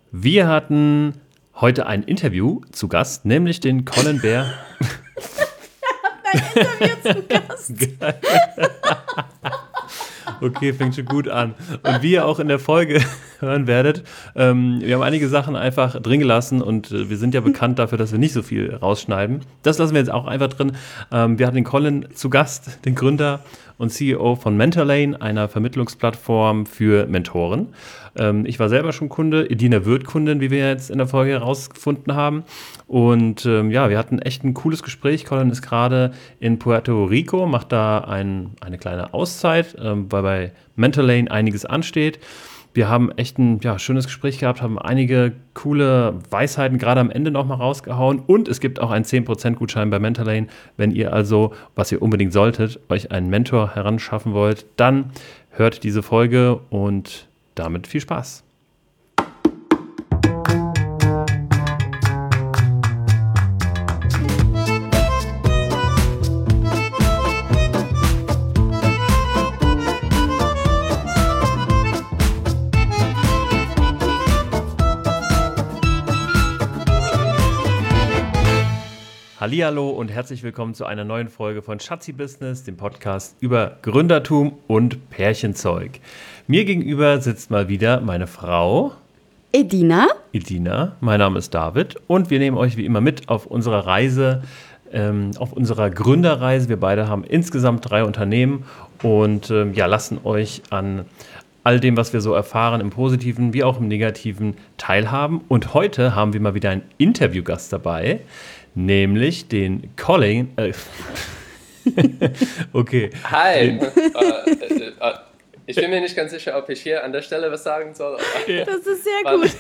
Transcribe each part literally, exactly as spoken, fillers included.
Wir hatten heute ein Interview zu Gast, nämlich den Colin Bär. Ein Interview zu Gast. Okay, fängt schon gut an. Und wie ihr auch in der Folge hören werdet, ähm, wir haben einige Sachen einfach drin gelassen und äh, wir sind ja bekannt dafür, dass wir nicht so viel rausschneiden. Das lassen wir jetzt auch einfach drin. Ähm, wir hatten den Colin zu Gast, den Gründer und C E O von Mentorlane, einer Vermittlungsplattform für Mentoren. Ähm, ich war selber schon Kunde, Edina wird Kundin, wie wir jetzt in der Folge herausgefunden haben. Und ähm, ja, wir hatten echt ein cooles Gespräch. Colin ist gerade in Puerto Rico, macht da ein, eine kleine Auszeit, ähm, weil bei Mentorlane einiges ansteht. Wir haben echt ein ja, schönes Gespräch gehabt, haben einige coole Weisheiten gerade am Ende nochmal rausgehauen und es gibt auch einen zehn Prozent Gutschein bei Mentorlane. Wenn ihr also, was ihr unbedingt solltet, euch einen Mentor heranschaffen wollt, dann hört diese Folge und damit viel Spaß. Hallihallo und herzlich willkommen zu einer neuen Folge von Schatzi Business, dem Podcast über Gründertum und Pärchenzeug. Mir gegenüber sitzt mal wieder meine Frau Edina. Edina, mein Name ist David und wir nehmen euch wie immer mit auf unserer Reise, ähm, auf unserer Gründerreise. Wir beide haben insgesamt drei Unternehmen und ähm, ja, lassen euch an all dem, was wir so erfahren, im Positiven wie auch im Negativen teilhaben. Und heute haben wir mal wieder einen Interviewgast dabei, nämlich den Colin. Äh, okay. Hi. Den, äh, äh, äh, ich bin mir nicht ganz sicher, ob ich hier an der Stelle was sagen soll. Ja. Das ist sehr gut.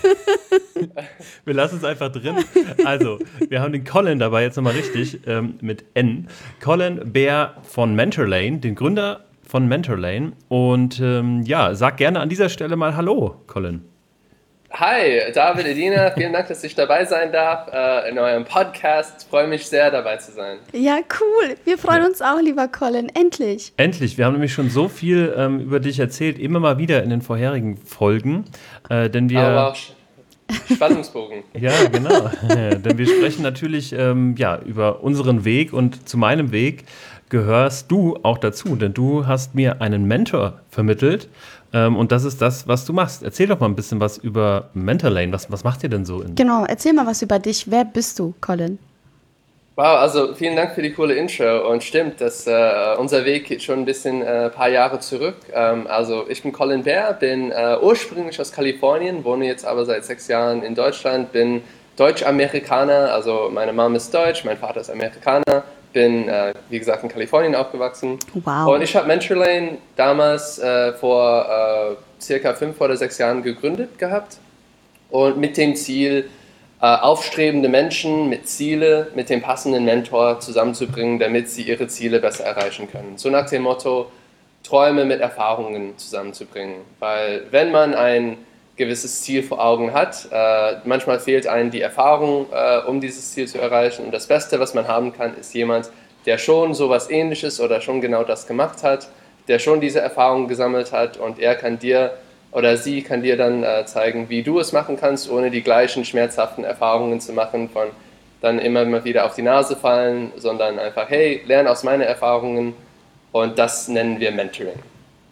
Wir lassen es einfach drin. Also, wir haben den Colin dabei, jetzt nochmal richtig, ähm, mit N. Colin Bär von Mentorlane, den Gründer von Mentorlane. Und ähm, ja, sag gerne an dieser Stelle mal Hallo, Colin. Hi, David, Edina, vielen Dank, dass ich dabei sein darf äh, in eurem Podcast. Freue mich sehr, dabei zu sein. Ja, cool. Wir freuen ja. uns auch, lieber Colin. Endlich. Endlich. Wir haben nämlich schon so viel ähm, über dich erzählt, immer mal wieder in den vorherigen Folgen. Äh, denn wir Aber auch Spannungsbogen. Ja, genau. Denn wir sprechen natürlich ähm, ja, über unseren Weg und zu meinem Weg gehörst du auch dazu, denn du hast mir einen Mentor vermittelt ähm, und das ist das, was du machst. Erzähl doch mal ein bisschen was über Mentorlane. Was, was macht ihr denn so? In genau, erzähl mal was über dich. Wer bist du, Colin? Wow, also vielen Dank für die coole Intro und stimmt, dass äh, unser Weg geht schon ein bisschen ein äh, paar Jahre zurück. Ähm, also ich bin Colin Bär, bin äh, ursprünglich aus Kalifornien, wohne jetzt aber seit sechs Jahren in Deutschland, bin Deutsch-Amerikaner, also meine Mom ist Deutsch, mein Vater ist Amerikaner. Bin, äh, wie gesagt, in Kalifornien aufgewachsen. Wow. Und ich habe Mentorlane damals äh, vor äh, circa fünf oder sechs Jahren gegründet gehabt. Und mit dem Ziel, äh, aufstrebende Menschen mit Ziele, mit dem passenden Mentor zusammenzubringen, damit sie ihre Ziele besser erreichen können. So nach dem Motto, Träume mit Erfahrungen zusammenzubringen. Weil wenn man ein gewisses Ziel vor Augen hat. Äh, manchmal fehlt einem die Erfahrung, äh, um dieses Ziel zu erreichen. Und das Beste, was man haben kann, ist jemand, der schon sowas Ähnliches oder schon genau das gemacht hat, der schon diese Erfahrung gesammelt hat und er kann dir oder sie kann dir dann äh, zeigen, wie du es machen kannst, ohne die gleichen schmerzhaften Erfahrungen zu machen, von dann immer mal wieder auf die Nase fallen, sondern einfach, hey, lern aus meinen Erfahrungen und das nennen wir Mentoring.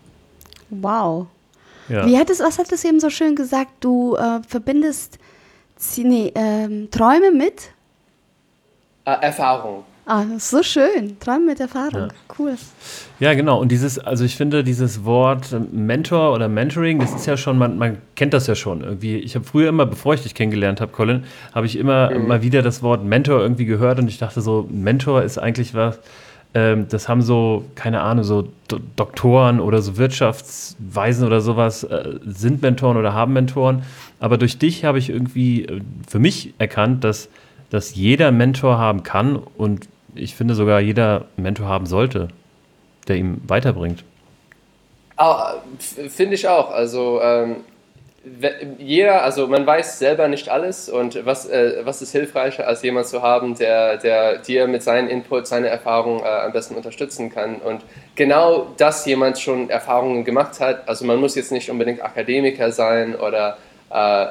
Wow. Ja. Wie hattest, was hattest du eben so schön gesagt? Du äh, verbindest nee, ähm, Träume mit? Äh, Erfahrung. Ah, das ist so schön. Träume mit Erfahrung. Ja. Cool. Ja, genau. Und dieses, also ich finde, dieses Wort Mentor oder Mentoring, das ist ja schon, man, man kennt das ja schon irgendwie. Ich habe früher immer, bevor ich dich kennengelernt habe, Colin, habe ich immer mhm. mal wieder das Wort Mentor irgendwie gehört und ich dachte so, Mentor ist eigentlich was, das haben so, keine Ahnung, so Do- Doktoren oder so Wirtschaftsweisen oder sowas äh, sind Mentoren oder haben Mentoren. Aber durch dich habe ich irgendwie äh, für mich erkannt, dass, dass jeder Mentor haben kann und ich finde sogar jeder Mentor haben sollte, der ihm weiterbringt. Oh, finde ich auch. Also ähm, jeder, also man weiß selber nicht alles und was, äh, was ist hilfreicher, als jemand zu haben, der, der dir mit seinen Input, seine Erfahrung äh, am besten unterstützen kann. Und genau, dass jemand schon Erfahrungen gemacht hat, also man muss jetzt nicht unbedingt Akademiker sein oder äh,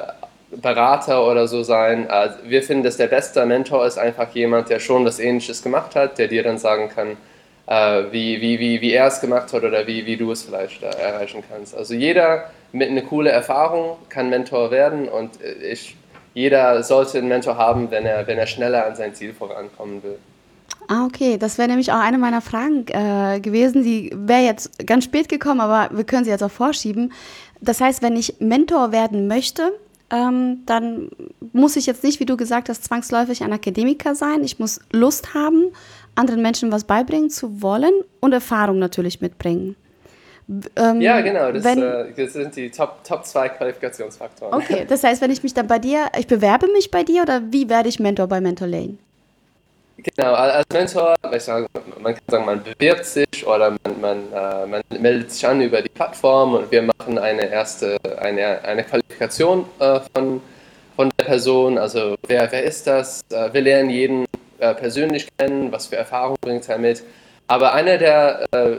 Berater oder so sein. Äh, wir finden, dass der beste Mentor ist einfach jemand, der schon was Ähnliches gemacht hat, der dir dann sagen kann, äh, wie, wie, wie, wie er es gemacht hat oder wie, wie du es vielleicht äh, erreichen kannst. Also jeder mit einer coolen Erfahrung kann Mentor werden und ich, jeder sollte einen Mentor haben, wenn er, wenn er schneller an sein Ziel vorankommen will. Ah, okay. Das wäre nämlich auch eine meiner Fragen äh, gewesen. Die wäre jetzt ganz spät gekommen, aber wir können sie jetzt auch vorschieben. Das heißt, wenn ich Mentor werden möchte, ähm, dann muss ich jetzt nicht, wie du gesagt hast, zwangsläufig ein Akademiker sein. Ich muss Lust haben, anderen Menschen was beibringen zu wollen und Erfahrung natürlich mitbringen. Ähm, ja, genau. Das, wenn, äh, das sind die Top, Top zwei Qualifikationsfaktoren. Okay, das heißt, wenn ich mich dann bei dir, ich bewerbe mich bei dir oder wie werde ich Mentor bei Mentor Lane? Genau, als Mentor, ich sagen, man kann sagen, man bewirbt sich oder man, man, äh, man meldet sich an über die Plattform und wir machen eine erste, eine, eine Qualifikation äh, von, von der Person. Also wer, wer ist das? Äh, wir lernen jeden äh, persönlich kennen, was für Erfahrungen bringt er mit. Aber einer der äh,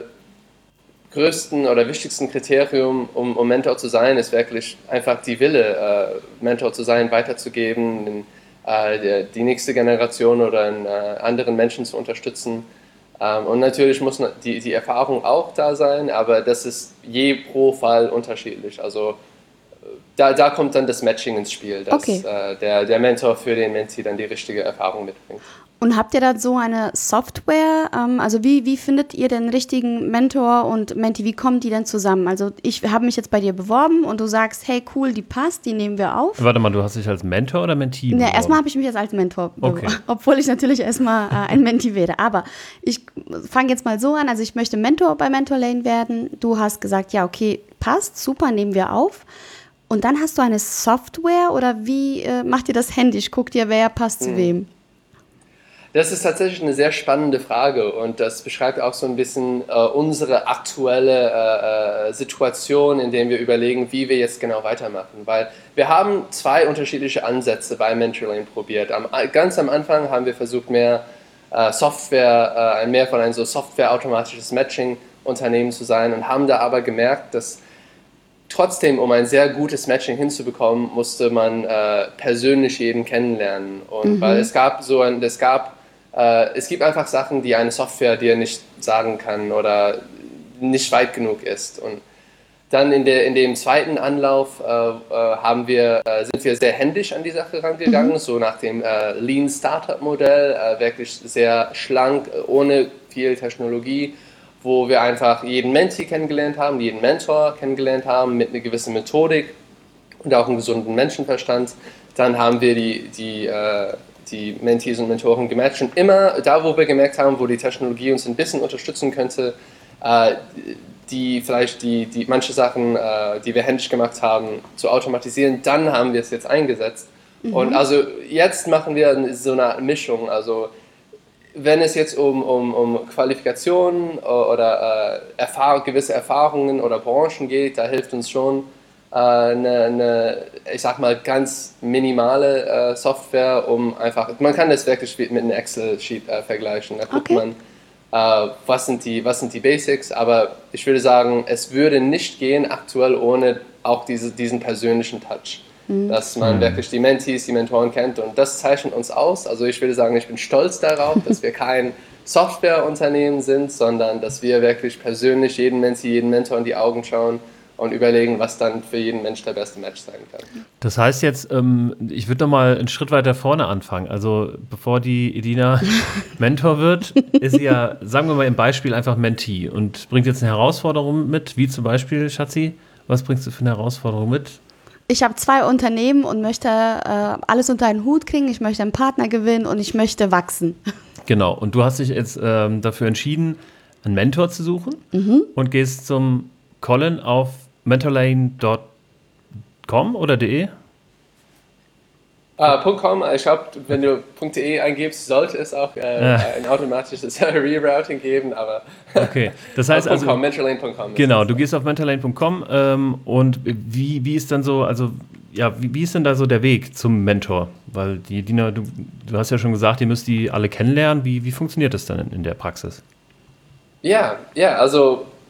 größten oder wichtigsten Kriterien, um, um Mentor zu sein, ist wirklich einfach die Wille, äh, Mentor zu sein, weiterzugeben, den, äh, die nächste Generation oder einen, äh, anderen Menschen zu unterstützen. Ähm, und natürlich muss die, die Erfahrung auch da sein, aber das ist je pro Fall unterschiedlich. Also da, da kommt dann das Matching ins Spiel, dass okay. äh, der, der Mentor für den Mentee dann die richtige Erfahrung mitbringt. Und habt ihr da so eine Software? Ähm, also wie, wie findet ihr den richtigen Mentor und Mentee? Wie kommen die denn zusammen? Also ich habe mich jetzt bei dir beworben und du sagst, hey cool, die passt, die nehmen wir auf. Warte mal, du hast dich als Mentor oder Mentee beworben? Ja, erstmal habe ich mich jetzt als Mentor beworben, okay. Obwohl ich natürlich erstmal äh, ein Mentee wäre. Aber ich fange jetzt mal so an, also ich möchte Mentor bei Mentor Lane werden. Du hast gesagt, ja okay, passt, super, nehmen wir auf. Und dann hast du eine Software oder wie äh, macht ihr das händisch? Guckt ihr, wer passt hm. zu wem? Das ist tatsächlich eine sehr spannende Frage und das beschreibt auch so ein bisschen äh, unsere aktuelle äh, Situation, in der wir überlegen, wie wir jetzt genau weitermachen. Weil wir haben zwei unterschiedliche Ansätze bei Mentor Lane probiert. Am, ganz am Anfang haben wir versucht, mehr äh, Software, äh, mehr von einem so Software-automatisches Matching-Unternehmen zu sein und haben da aber gemerkt, dass trotzdem, um ein sehr gutes Matching hinzubekommen, musste man äh, persönlich jeden kennenlernen. Und mhm. weil es gab so ein, es gab, äh, es gibt einfach Sachen, die eine Software dir nicht sagen kann oder nicht weit genug ist. Und dann in, der, in dem zweiten Anlauf äh, äh, haben wir, äh, sind wir sehr händisch an die Sache rangegangen, mhm. so nach dem äh, Lean Startup Modell, äh, wirklich sehr schlank, ohne viel Technologie, wo wir einfach jeden Mentee kennengelernt haben, jeden Mentor kennengelernt haben mit einer gewissen Methodik und auch einem gesunden Menschenverstand. Dann haben wir die, die, äh, die Mentees und Mentoren gematcht und immer da, wo wir gemerkt haben, wo die Technologie uns ein bisschen unterstützen könnte, äh, die vielleicht die, die manche Sachen, äh, die wir händisch gemacht haben, zu automatisieren, dann haben wir es jetzt eingesetzt. Mhm. Und also jetzt machen wir so eine Mischung, also wenn es jetzt um, um, um Qualifikationen oder äh, Erfahr- gewisse Erfahrungen oder Branchen geht, da hilft uns schon äh, eine, eine, ich sag mal, ganz minimale äh, Software, um einfach, man kann das wirklich mit einem Excel-Sheet äh, vergleichen. Da guckt okay. man, äh, was, sind die, was sind die Basics, aber ich würde sagen, es würde nicht gehen aktuell ohne auch diese, diesen persönlichen Touch. Dass man mhm. wirklich die Mentees, die Mentoren kennt und das zeichnet uns aus. Also ich würde sagen, ich bin stolz darauf, dass wir kein Softwareunternehmen sind, sondern dass wir wirklich persönlich jeden Mentee, jeden Mentor in die Augen schauen und überlegen, was dann für jeden Mensch der beste Match sein kann. Das heißt jetzt, ähm, ich würde noch mal einen Schritt weiter vorne anfangen. Also bevor die Edina Mentor wird, ist sie ja, sagen wir mal im Beispiel, einfach Mentee und bringt jetzt eine Herausforderung mit, wie zum Beispiel, Schatzi, was bringst du für eine Herausforderung mit? Ich habe zwei Unternehmen und möchte äh, alles unter einen Hut kriegen. Ich möchte einen Partner gewinnen und ich möchte wachsen. Genau. Und du hast dich jetzt ähm, dafür entschieden, einen Mentor zu suchen mhm. und gehst zum Colin auf mentorlane Punkt com oder .de? Uh, .com, ich glaube, wenn du .de eingibst, sollte es auch äh, ja. ein automatisches Rerouting geben, aber okay, das heißt also mentorlane Punkt com. Genau, du gehst auf mentorlane Punkt com ähm, und wie, wie ist dann so, also ja, wie, wie ist denn da so der Weg zum Mentor? Weil die Dina, du, du hast ja schon gesagt, ihr müsst die alle kennenlernen. Wie, wie funktioniert das dann in, in der Praxis? Ja, ja, also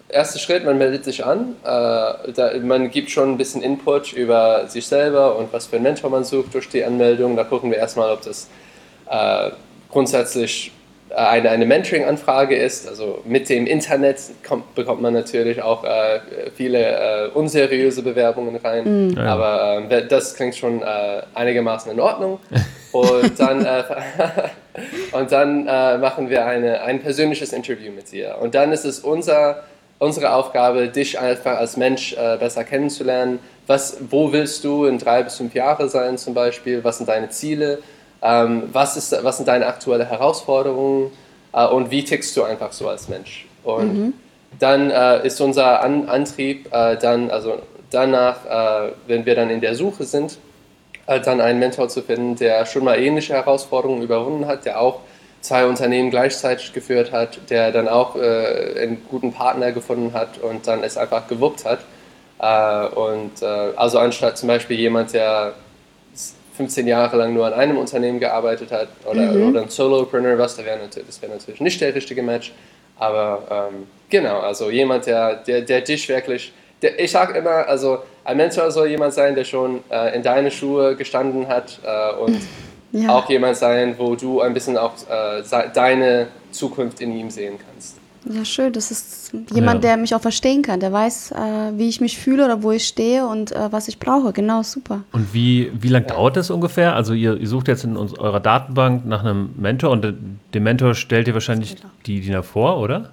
erster Schritt, man meldet sich an, äh, da, man gibt schon ein bisschen Input über sich selber und was für einen Mentor man sucht durch die Anmeldung. Da gucken wir erstmal, ob das äh, grundsätzlich eine, eine Mentoring-Anfrage ist. Also mit dem Internet kommt, bekommt man natürlich auch äh, viele äh, unseriöse Bewerbungen rein, mhm. aber äh, das klingt schon äh, einigermaßen in Ordnung. Und dann, äh, und dann äh, machen wir eine, ein persönliches Interview mit dir. Und dann ist es unser, unsere Aufgabe, dich einfach als Mensch äh, besser kennenzulernen. Was, wo willst du in drei bis fünf Jahre sein zum Beispiel? Was sind deine Ziele? Ähm, was, ist, was sind deine aktuellen Herausforderungen? Äh, und wie tickst du einfach so als Mensch? Und mhm. dann äh, ist unser An- Antrieb, äh, dann, also danach, äh, wenn wir dann in der Suche sind, dann einen Mentor zu finden, der schon mal ähnliche Herausforderungen überwunden hat, der auch zwei Unternehmen gleichzeitig geführt hat, der dann auch äh, einen guten Partner gefunden hat und dann es einfach gewuppt hat. Äh, und äh, also anstatt zum Beispiel jemand, der fünfzehn Jahre lang nur an einem Unternehmen gearbeitet hat oder, mhm. oder ein Solopreneur, was, das wäre natürlich, das wär natürlich nicht der richtige Match. Aber ähm, genau, also jemand, der, der, der dich wirklich... Ich sage immer, also ein Mentor soll jemand sein, der schon äh, in deine Schuhe gestanden hat äh, und ja. auch jemand sein, wo du ein bisschen auch äh, deine Zukunft in ihm sehen kannst. Ja, schön. Das ist jemand, ja. der mich auch verstehen kann, der weiß, äh, wie ich mich fühle oder wo ich stehe und äh, was ich brauche. Genau, super. Und wie, wie lange ja. dauert das ungefähr? Also ihr, ihr sucht jetzt in uns, eurer Datenbank nach einem Mentor und den Mentor stellt ihr wahrscheinlich die D I N A vor, oder?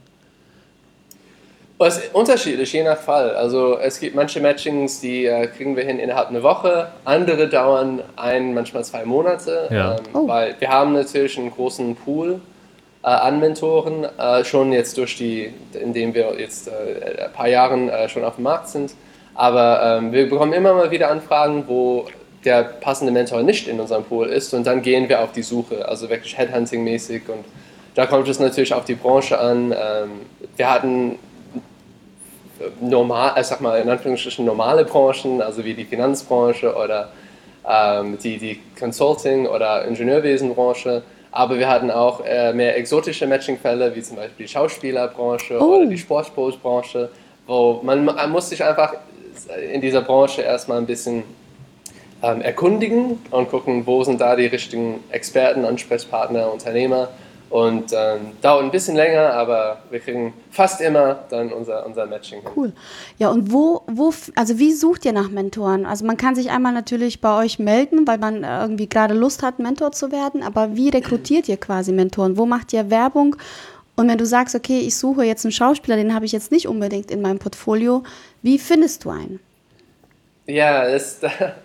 Es ist unterschiedlich, je nach Fall. Also es gibt manche Matchings, die äh, kriegen wir hin innerhalb einer Woche, andere dauern ein, manchmal zwei Monate, ja. ähm, oh. weil wir haben natürlich einen großen Pool äh, an Mentoren, äh, schon jetzt durch die, indem wir jetzt äh, ein paar Jahren äh, schon auf dem Markt sind, aber ähm, wir bekommen immer mal wieder Anfragen, wo der passende Mentor nicht in unserem Pool ist und dann gehen wir auf die Suche, also wirklich Headhunting-mäßig und da kommt es natürlich auf die Branche an. Ähm, wir hatten normal, ich sag mal in Anführungsstrichen normale Branchen, also wie die Finanzbranche oder ähm, die, die Consulting- oder Ingenieurwesenbranche, aber wir hatten auch äh, mehr exotische Matching-Fälle, wie zum Beispiel die Schauspielerbranche oh. oder die Sportcoach-Branche, wo man, man muss sich einfach in dieser Branche erstmal ein bisschen ähm, erkundigen und gucken, wo sind da die richtigen Experten, Ansprechpartner, Unternehmer. Und ähm, dauert ein bisschen länger, aber wir kriegen fast immer dann unser, unser Matching hin. Cool. Ja, und wo, wo, also wie sucht ihr nach Mentoren? Also man kann sich einmal natürlich bei euch melden, weil man irgendwie gerade Lust hat, Mentor zu werden, aber wie rekrutiert ihr quasi Mentoren? Wo macht ihr Werbung? Und wenn du sagst, okay, ich suche jetzt einen Schauspieler, den habe ich jetzt nicht unbedingt in meinem Portfolio, wie findest du einen? Ja, das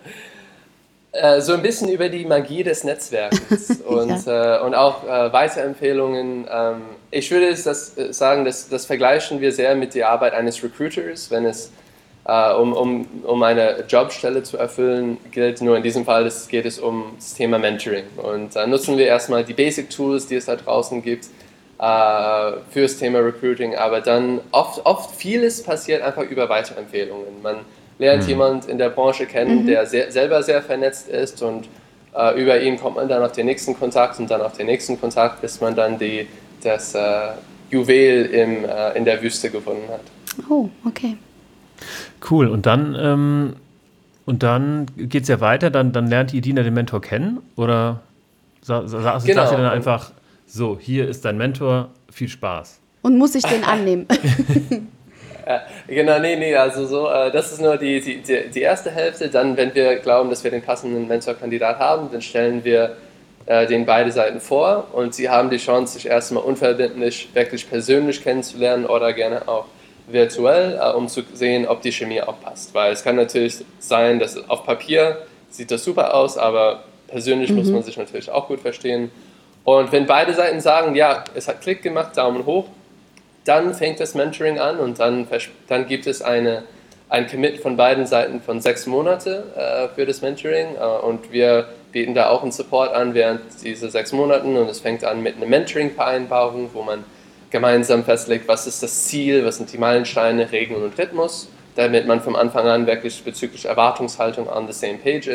so ein bisschen über die Magie des Netzwerkes und, ja. äh, und auch äh, Weiterempfehlungen. Ähm, ich würde es das, äh, sagen, das, das vergleichen wir sehr mit der Arbeit eines Recruiters, wenn es äh, um, um, um eine Jobstelle zu erfüllen gilt. Nur in diesem Fall ist, geht es um das Thema Mentoring. Und da nutzen wir erstmal die Basic Tools, die es da draußen gibt, äh, für das Thema Recruiting. Aber dann oft, oft vieles passiert einfach über Weiterempfehlungen. Man lernt mhm. jemand in der Branche kennen, mhm. der sehr, selber sehr vernetzt ist und äh, über ihn kommt man dann auf den nächsten Kontakt und dann auf den nächsten Kontakt, bis man dann die, das äh, Juwel im, äh, in der Wüste gefunden hat. Oh, okay. Cool, und dann, ähm, und dann geht es ja weiter, dann, dann lernt die Edina den Mentor kennen oder sa- sa- genau. sagt ihr dann einfach, so, hier ist dein Mentor, viel Spaß. Und muss ich den annehmen? Äh, genau, nee, nee, also so, äh, das ist nur die, die, die erste Hälfte. Dann, wenn wir glauben, dass wir den passenden Mentorkandidat haben, dann stellen wir äh, den beide Seiten vor und sie haben die Chance, sich erstmal unverbindlich, wirklich persönlich kennenzulernen oder gerne auch virtuell, äh, um zu sehen, ob die Chemie auch passt. Weil es kann natürlich sein, dass auf Papier sieht das super aus, aber persönlich mhm. muss man sich natürlich auch gut verstehen. Und wenn beide Seiten sagen, ja, es hat Klick gemacht, Daumen hoch, dann fängt das Mentoring an und dann, dann gibt es eine, ein Commit von beiden Seiten von sechs Monate äh, für das Mentoring äh, und wir bieten da auch einen Support an während dieser sechs Monaten und es fängt an mit einer Mentoring-Vereinbarung, wo man gemeinsam festlegt, was ist das Ziel, was sind die Meilensteine, Regeln und Rhythmus, damit man vom Anfang an wirklich bezüglich Erwartungshaltung on the same page ist.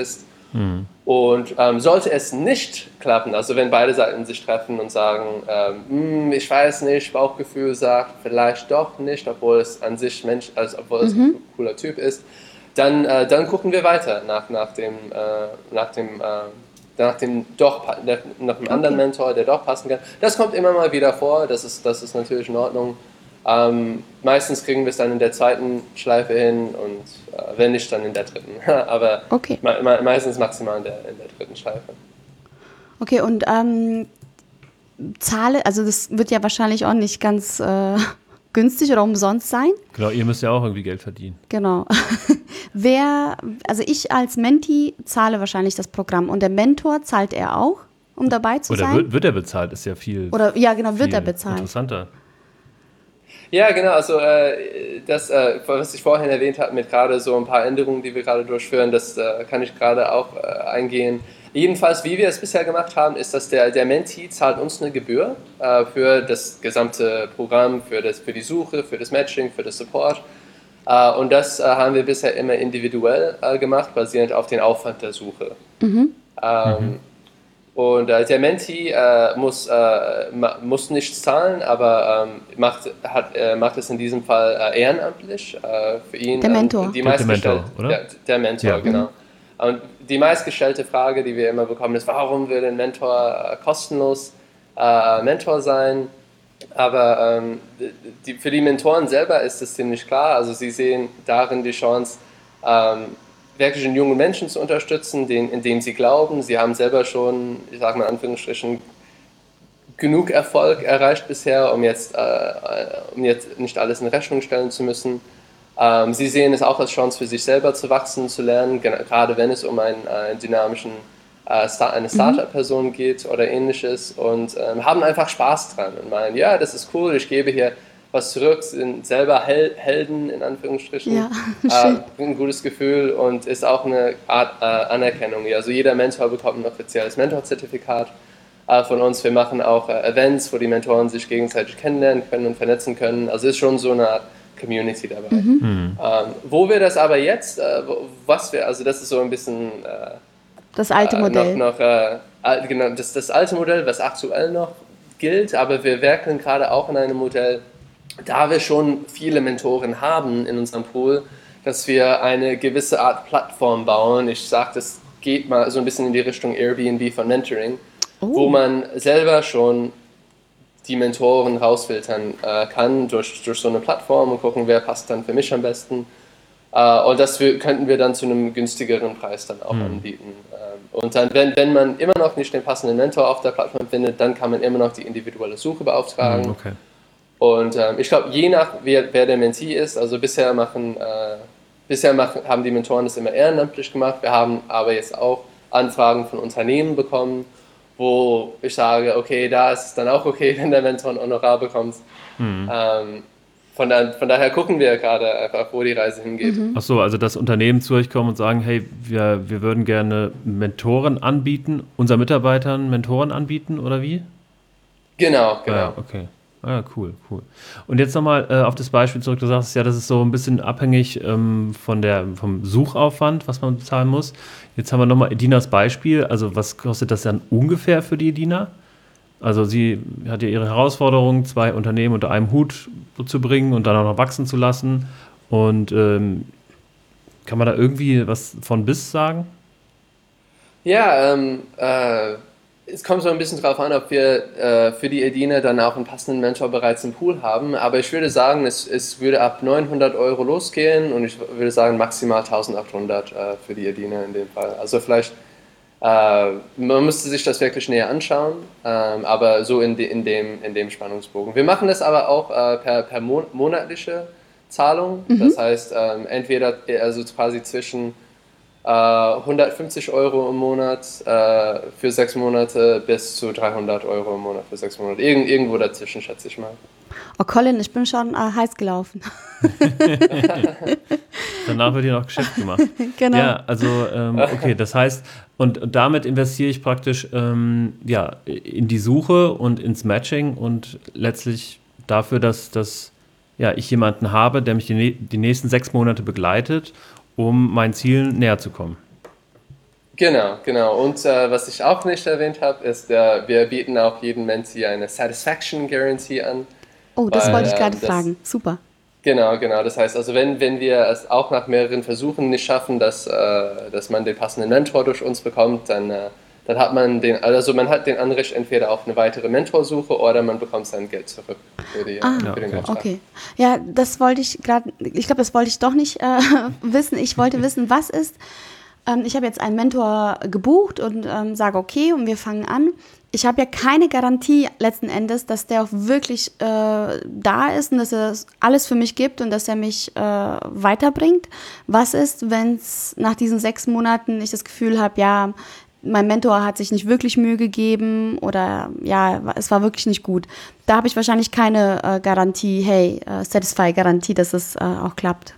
Mhm. Und ähm, sollte es nicht klappen, also wenn beide Seiten sich treffen und sagen, ähm, ich weiß nicht, Bauchgefühl sagt vielleicht doch nicht, obwohl es an sich Mensch, also obwohl es mhm. ein cooler Typ ist, dann, äh, dann gucken wir weiter nach, nach dem, äh, nach dem, äh, nach dem doch, nach einem anderen okay. Mentor, der doch passen kann. Das kommt immer mal wieder vor, das ist, das ist natürlich in Ordnung. Ähm, meistens kriegen wir es dann in der zweiten Schleife hin und äh, wenn nicht, dann in der dritten. Aber okay. me- me- meistens maximal in der, in der dritten Schleife. Okay, und ähm, Zahle, also das wird ja wahrscheinlich auch nicht ganz äh, günstig oder umsonst sein. Genau, ihr müsst ja auch irgendwie Geld verdienen. Genau. Wer, also ich als Mentee zahle wahrscheinlich das Programm und der Mentor zahlt er auch, um dabei zu oder sein? Oder wird, wird er bezahlt, ist ja viel. Oder ja, genau, wird er bezahlt. Interessanter. Ja, genau, also äh, das, äh, was ich vorhin erwähnt habe, mit gerade so ein paar Änderungen, die wir gerade durchführen, das äh, kann ich gerade auch äh, eingehen. Jedenfalls, wie wir es bisher gemacht haben, ist, dass der, der Mentee zahlt uns eine Gebühr äh, für das gesamte Programm, für, das, für die Suche, für das Matching, für das Support. Äh, und das äh, haben wir bisher immer individuell äh, gemacht, basierend auf den Aufwand der Suche. Mhm. Ähm, mhm. Und äh, der Mentee äh, muss, äh, ma- muss nichts zahlen, aber ähm, macht, hat, äh, macht es in diesem Fall äh, ehrenamtlich äh, für ihn. Der Mentor. Ähm, die der Mentor, oder? Der, der Mentor, ja. Genau. Und die meistgestellte Frage, die wir immer bekommen, ist, warum will ein Mentor äh, kostenlos äh, Mentor sein? Aber ähm, die, für die Mentoren selber ist es ziemlich klar. Also sie sehen darin die Chance, ähm, wirklich einen jungen Menschen zu unterstützen, den, in den sie glauben. Sie haben selber schon, ich sage mal in Anführungsstrichen, genug Erfolg erreicht bisher, um jetzt, äh, um jetzt nicht alles in Rechnung stellen zu müssen. Ähm, sie sehen es auch als Chance für sich selber zu wachsen, zu lernen, gerade wenn es um einen, einen dynamischen, äh, Star- eine Startup-Person geht oder ähnliches und ähm, haben einfach Spaß dran und meinen, ja, das ist cool, ich gebe hier was zurück, sind selber Hel- Helden in Anführungsstrichen, ja, äh, bringt ein gutes Gefühl und ist auch eine Art äh, Anerkennung. Also jeder Mentor bekommt ein offizielles Mentorzertifikat äh, von uns. Wir machen auch äh, Events, wo die Mentoren sich gegenseitig kennenlernen können und vernetzen können. Also ist schon so eine Art Community dabei. Mhm. Ähm, wo wir das aber jetzt, äh, was wir, also das ist so ein bisschen äh, das alte Modell. Äh, noch, noch, äh, genau, das, das alte Modell, was aktuell noch gilt, aber wir werkeln gerade auch in einem Modell, da wir schon viele Mentoren haben in unserem Pool, dass wir eine gewisse Art Plattform bauen. Ich sage, das geht mal so ein bisschen in die Richtung Airbnb von Mentoring, oh. wo man selber schon die Mentoren rausfiltern äh, kann durch, durch so eine Plattform und gucken, wer passt dann für mich am besten. Äh, und das wir, könnten wir dann zu einem günstigeren Preis dann auch mhm. anbieten. Ähm, und dann, wenn, wenn man immer noch nicht den passenden Mentor auf der Plattform findet, dann kann man immer noch die individuelle Suche beauftragen. Mhm, okay. Und ähm, ich glaube, je nach wer, wer der Mentee ist, also bisher machen, äh, bisher machen, haben die Mentoren das immer ehrenamtlich gemacht. Wir haben aber jetzt auch Anfragen von Unternehmen bekommen, wo ich sage, okay, da ist es dann auch okay, wenn der Mentor ein Honorar bekommt. Mhm. Ähm, von, da, von daher gucken wir gerade einfach, wo die Reise hingeht. Mhm. Ach so, also dass Unternehmen zu euch kommen und sagen, hey, wir, wir würden gerne Mentoren anbieten, unseren Mitarbeitern Mentoren anbieten oder wie? Genau, genau. Ah, okay. Ah, cool, cool. Und jetzt nochmal äh, auf das Beispiel zurück. Du sagst ja, das ist so ein bisschen abhängig ähm, von der, vom Suchaufwand, was man bezahlen muss. Jetzt haben wir nochmal Edinas Beispiel. Also was kostet das dann ungefähr für die Edina? Also sie hat ja ihre Herausforderung, zwei Unternehmen unter einem Hut zu bringen und dann auch noch wachsen zu lassen. Und ähm, kann man da irgendwie was von bis sagen? Ja, ähm, äh, es kommt so ein bisschen drauf an, ob wir äh, für die Edina dann auch einen passenden Mentor bereits im Pool haben. Aber ich würde sagen, es, es würde ab neunhundert Euro losgehen und ich würde sagen maximal eintausendachthundert äh, für die Edina in dem Fall. Also vielleicht, äh, man müsste sich das wirklich näher anschauen, ähm, aber so in, de, in, dem, in dem Spannungsbogen. Wir machen das aber auch äh, per, per mon- monatliche Zahlung. Mhm. Das heißt, ähm, entweder also quasi zwischen hundertfünfzig Euro im Monat äh, für sechs Monate bis zu dreihundert Euro im Monat für sechs Monate. Irgend, irgendwo dazwischen, schätze ich mal. Oh, Colin, ich bin schon äh, heiß gelaufen. Danach wird hier noch Geschäft gemacht. Genau. Ja, also, ähm, okay, das heißt, und damit investiere ich praktisch ähm, ja, in die Suche und ins Matching und letztlich dafür, dass, dass ja, ich jemanden habe, der mich die, die nächsten sechs Monate begleitet, um meinen Zielen näher zu kommen. Genau, genau. Und äh, was ich auch nicht erwähnt habe, ist, äh, wir bieten auch jedem Mentee eine Satisfaction Guarantee an. Oh, das Weil, wollte ich gerade ähm, das, fragen. Super. Genau, genau. Das heißt, also wenn, wenn wir es auch nach mehreren Versuchen nicht schaffen, dass, äh, dass man den passenden Mentor durch uns bekommt, dann, äh, dann hat man den, also man hat den Anrecht entweder auf eine weitere Mentorsuche oder man bekommt sein Geld zurück für, die, Ah, für den okay. Auftrag. Okay. Ja, das wollte ich gerade, ich glaube, das wollte ich doch nicht äh, wissen. Ich wollte wissen, was ist, ähm, ich habe jetzt einen Mentor gebucht und ähm, sage, okay, und wir fangen an. Ich habe ja keine Garantie letzten Endes, dass der auch wirklich äh, da ist und dass er alles für mich gibt und dass er mich äh, weiterbringt. Was ist, wenn es nach diesen sechs Monaten ich das Gefühl habe, ja, mein Mentor hat sich nicht wirklich Mühe gegeben oder ja, es war wirklich nicht gut. Da habe ich wahrscheinlich keine äh, Garantie, hey, äh, Satisfy-Garantie, dass es äh, auch klappt.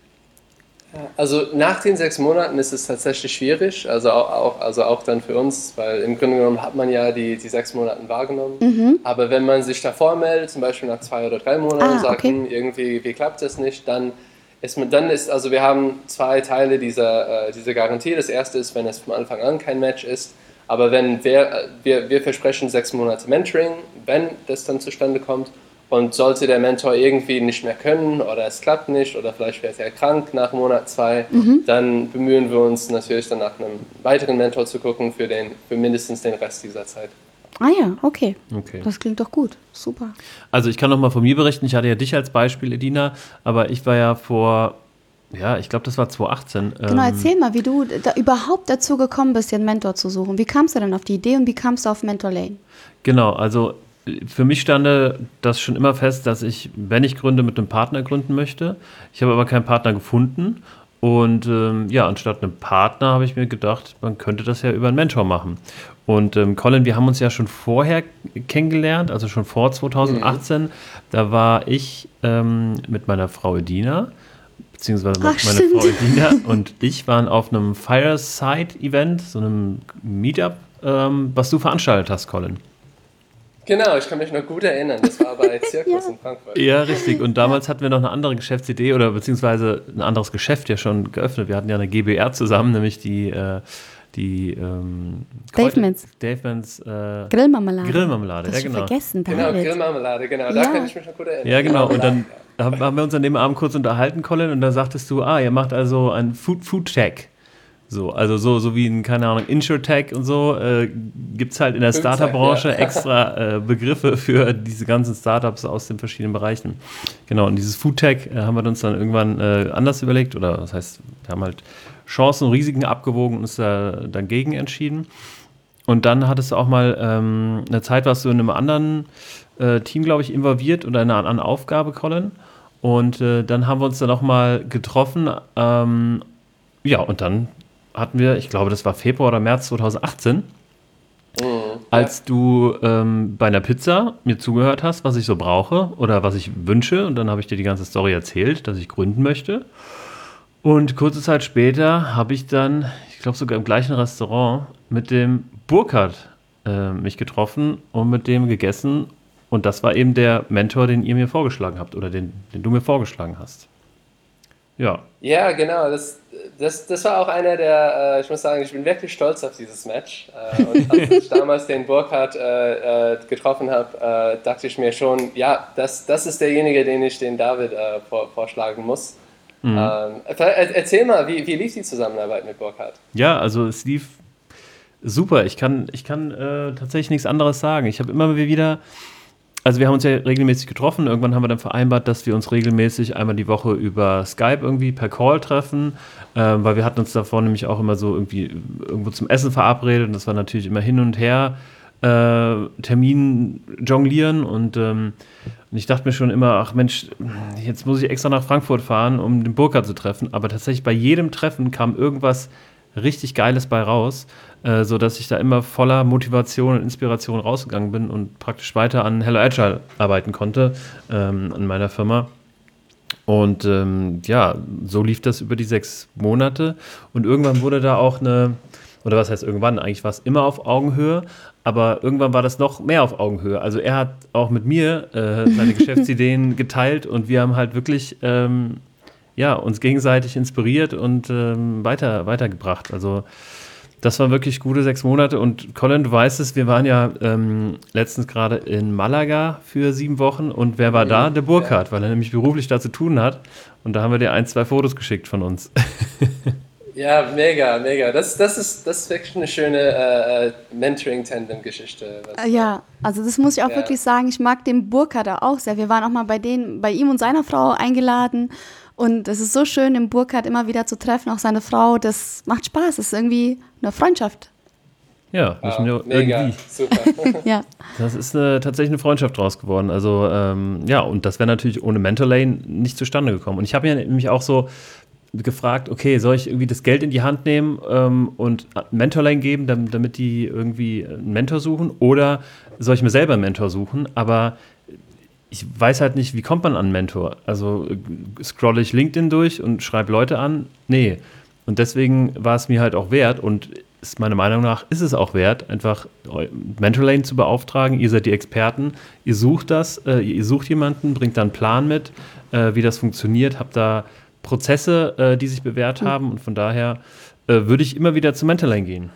Also nach den sechs Monaten ist es tatsächlich schwierig, also auch, auch, also auch dann für uns, weil im Grunde genommen hat man ja die, die sechs Monate wahrgenommen. Mhm. Aber wenn man sich davor meldet, zum Beispiel nach zwei oder drei Monaten, Ah, und sagt, okay. hm, irgendwie wie klappt das nicht, dann ist man, dann ist, also wir haben zwei Teile dieser, äh, dieser Garantie. Das erste ist, wenn es von Anfang an kein Match ist, aber wenn wir, wir, wir versprechen sechs Monate Mentoring, wenn das dann zustande kommt. Und sollte der Mentor irgendwie nicht mehr können oder es klappt nicht oder vielleicht wird er krank nach Monat zwei, Mhm. dann bemühen wir uns natürlich dann nach einem weiteren Mentor zu gucken für, den, für mindestens den Rest dieser Zeit. Ah ja, okay. Okay. Das klingt doch gut. Super. Also ich kann noch mal von mir berichten, ich hatte ja dich als Beispiel, Edina, aber ich war ja vor, ja, ich glaube, das war zwanzig achtzehn. Genau, ähm, erzähl mal, wie du da überhaupt dazu gekommen bist, dir einen Mentor zu suchen. Wie kamst du denn auf die Idee und wie kamst du auf Mentor Lane? Genau, also für mich stand das schon immer fest, dass ich, wenn ich gründe, mit einem Partner gründen möchte. Ich habe aber keinen Partner gefunden. Und ähm, ja, anstatt einem Partner habe ich mir gedacht, man könnte das ja über einen Mentor machen. Und ähm, Colin, wir haben uns ja schon vorher kennengelernt, also schon vor zwanzig achtzehn. Mhm. Da war ich ähm, mit meiner Frau Edina, beziehungsweise Ach, meine stimmt. Frau Edina und ich waren auf einem Fireside-Event, so einem Meetup, ähm, was du veranstaltet hast, Colin. Genau, ich kann mich noch gut erinnern. Das war bei Zirkus Ja. in Frankfurt. Ja, richtig. Und damals hatten wir noch eine andere Geschäftsidee oder beziehungsweise ein anderes Geschäft ja schon geöffnet. Wir hatten ja eine G B R zusammen, nämlich die, äh, die ähm, Davemans. Davemans äh, Grillmarmelade. Grillmarmelade, Das ja hast du genau. vergessen, Genau, David. Grillmarmelade, genau. Ja. Da kann ich mich noch gut erinnern. Ja, genau. Und dann Grillmarmelade, haben wir uns an dem Abend kurz unterhalten, Colin, und da sagtest du, ah, ihr macht also ein Food, Food Tech. So, also so, so wie ein, keine Ahnung, InsurTech und so, äh, gibt es halt in der Food Tech, Startup-Branche ja. extra äh, Begriffe für diese ganzen Startups aus den verschiedenen Bereichen. Genau, und dieses Foodtech äh, haben wir uns dann irgendwann äh, anders überlegt, oder das heißt, wir haben halt Chancen und Risiken abgewogen und uns da dagegen entschieden. Und dann hattest du auch mal ähm, eine Zeit, warst du in einem anderen äh, Team, glaube ich, involviert oder in einer anderen Aufgabe, Colin. Und äh, dann haben wir uns dann auch mal getroffen. Ähm, ja, und dann hatten wir, ich glaube, das war Februar oder März zwanzig achtzehn, Mhm, als du ähm, bei einer Pizza mir zugehört hast, was ich so brauche oder was ich wünsche. Und dann habe ich dir die ganze Story erzählt, dass ich gründen möchte. Und kurze Zeit später habe ich dann, ich glaube sogar im gleichen Restaurant, mit dem Burkhard äh, mich getroffen und mit dem gegessen. Und das war eben der Mentor, den ihr mir vorgeschlagen habt oder den, den du mir vorgeschlagen hast. Ja. Ja, genau. Das, das, das war auch einer der, äh, ich muss sagen, ich bin wirklich stolz auf dieses Match. Äh, und als ich damals den Burkhard äh, äh, getroffen habe, äh, dachte ich mir schon, ja, das, das ist derjenige, den ich den David äh, vor, vorschlagen muss. Mhm. Ähm, erzähl mal, wie, wie lief die Zusammenarbeit mit Burkhard? Ja, also es lief super. Ich kann, ich kann äh, tatsächlich nichts anderes sagen. Ich habe immer wieder... Also wir haben uns ja regelmäßig getroffen. Irgendwann haben wir dann vereinbart, dass wir uns regelmäßig einmal die Woche über Skype irgendwie per Call treffen, äh, weil wir hatten uns davor nämlich auch immer so irgendwie irgendwo zum Essen verabredet und das war natürlich immer hin und her äh, Termin jonglieren und, ähm, und ich dachte mir schon immer, ach Mensch, jetzt muss ich extra nach Frankfurt fahren, um den Burkhard zu treffen, aber tatsächlich bei jedem Treffen kam irgendwas richtig Geiles bei raus, äh, sodass ich da immer voller Motivation und Inspiration rausgegangen bin und praktisch weiter an Hello Agile arbeiten konnte, ähm, an meiner Firma. Und ähm, ja, so lief das über die sechs Monate und irgendwann wurde da auch eine, oder was heißt irgendwann, eigentlich war es immer auf Augenhöhe, aber irgendwann war das noch mehr auf Augenhöhe. Also er hat auch mit mir äh, seine Geschäftsideen geteilt und wir haben halt wirklich ähm, ja, uns gegenseitig inspiriert und ähm, weiter, weitergebracht. Also Das waren wirklich gute sechs Monate und Colin, du weißt es, wir waren ja ähm, letztens gerade in Malaga für sieben Wochen und wer war da? Der Burkhard, ja. Weil er nämlich beruflich da zu tun hat und da haben wir dir ein, zwei Fotos geschickt von uns. Ja, mega, mega. Das, das, ist, das ist wirklich eine schöne äh, Mentoring-Tandem-Geschichte. Ja, also das muss ich auch ja. wirklich sagen, ich mag den Burkhard auch sehr. Wir waren auch mal bei, denen, bei ihm und seiner Frau eingeladen und es ist so schön, den Burkhard immer wieder zu treffen, auch seine Frau. Das macht Spaß, das ist irgendwie eine Freundschaft. Ja, nicht nur mega, irgendwie. Super. Ja. Das ist äh, tatsächlich eine Freundschaft draus geworden. Also ähm, ja, und das wäre natürlich ohne Mentor Lane nicht zustande gekommen. Und ich habe mir nämlich auch so gefragt, okay, soll ich irgendwie das Geld in die Hand nehmen ähm, und Mentor Lane geben, damit, damit die irgendwie einen Mentor suchen, oder soll ich mir selber einen Mentor suchen? Aber ich weiß halt nicht, wie kommt man an einen Mentor? Also äh, scrolle ich LinkedIn durch und schreibe Leute an? Nee. Und deswegen war es mir halt auch wert und ist meiner Meinung nach ist es auch wert, einfach Mentor Lane zu beauftragen. Ihr seid die Experten, ihr sucht das, äh, ihr sucht jemanden, bringt da einen Plan mit, äh, wie das funktioniert, habt da Prozesse, äh, die sich bewährt mhm. haben und von daher äh, würde ich immer wieder zu Mentor Lane gehen.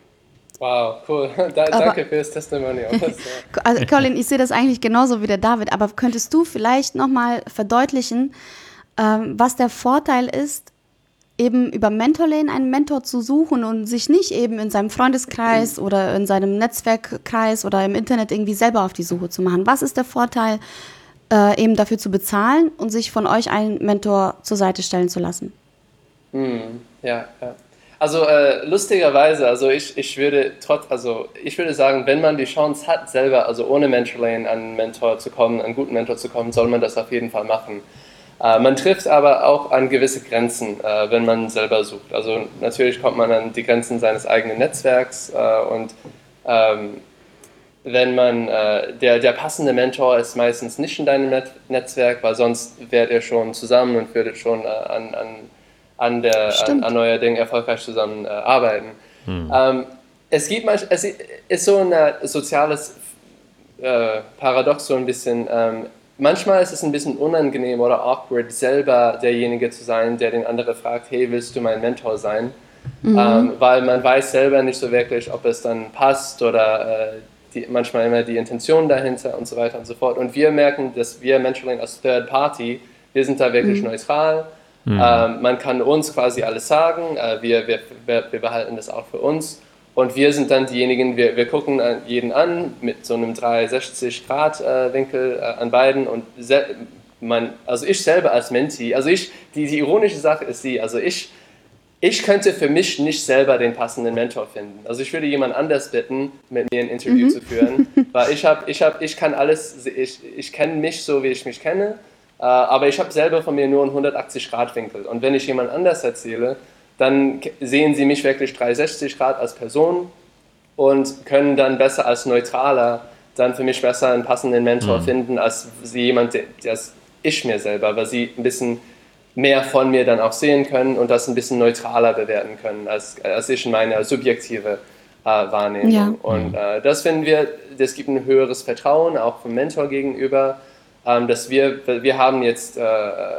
Wow, cool. Da, danke fürs Testimonial. Also Colin, ich sehe das eigentlich genauso wie der David, aber könntest du vielleicht nochmal verdeutlichen, ähm, was der Vorteil ist, eben über Mentor Lane einen Mentor zu suchen und sich nicht eben in seinem Freundeskreis oder in seinem Netzwerkkreis oder im Internet irgendwie selber auf die Suche zu machen. Was ist der Vorteil, äh, eben dafür zu bezahlen und sich von euch einen Mentor zur Seite stellen zu lassen? Hm, ja, ja. Also äh, lustigerweise, also ich, ich würde trotz, also ich würde sagen, wenn man die Chance hat, selber, also ohne Mentor Lane an einen Mentor zu kommen, einen guten Mentor zu kommen, soll man das auf jeden Fall machen. Äh, man trifft aber auch an gewisse Grenzen, äh, wenn man selber sucht. Also natürlich kommt man an die Grenzen seines eigenen Netzwerks äh, und ähm, wenn man, äh, der, der passende Mentor ist meistens nicht in deinem Net- Netzwerk, weil sonst wärt ihr schon zusammen und würdet schon äh, an, an, an, der, an, an euer Ding erfolgreich zusammen äh, arbeiten. Hm. Ähm, es gibt manch, es ist so ein soziales äh, Paradox so ein bisschen. Ähm, Manchmal ist es ein bisschen unangenehm oder awkward, selber derjenige zu sein, der den anderen fragt, hey, willst du mein Mentor sein? Mhm. Ähm, weil man weiß selber nicht so wirklich, ob es dann passt oder äh, die, manchmal immer die Intention dahinter und so weiter und so fort. Und wir merken, dass wir Mentor Lane als Third Party, wir sind da wirklich mhm. neutral. Mhm. Ähm, man kann uns quasi alles sagen, äh, wir, wir, wir, wir behalten das auch für uns. Und wir sind dann diejenigen, wir, wir gucken jeden an mit so einem dreihundertsechzig Grad Winkel äh, an beiden und se- man, also ich selber als Mentee, also ich, die, die ironische Sache ist die, also ich, ich könnte für mich nicht selber den passenden Mentor finden. Also ich würde jemand anders bitten, mit mir ein Interview mhm. zu führen, weil ich habe, ich habe, ich kann alles, ich, ich kenne mich so, wie ich mich kenne, äh, aber ich habe selber von mir nur einen hundertachtzig Grad Winkel und wenn ich jemand anders erzähle, dann sehen sie mich wirklich dreihundertsechzig Grad als Person und können dann besser als Neutraler dann für mich besser einen passenden Mentor mhm. finden, als jemand, das ich mir selber, weil sie ein bisschen mehr von mir dann auch sehen können und das ein bisschen neutraler bewerten können, als, als ich in meiner subjektive äh, Wahrnehmung. Ja. Und äh, das finden wir, das gibt ein höheres Vertrauen, auch vom Mentor gegenüber, ähm, dass wir, wir haben jetzt äh,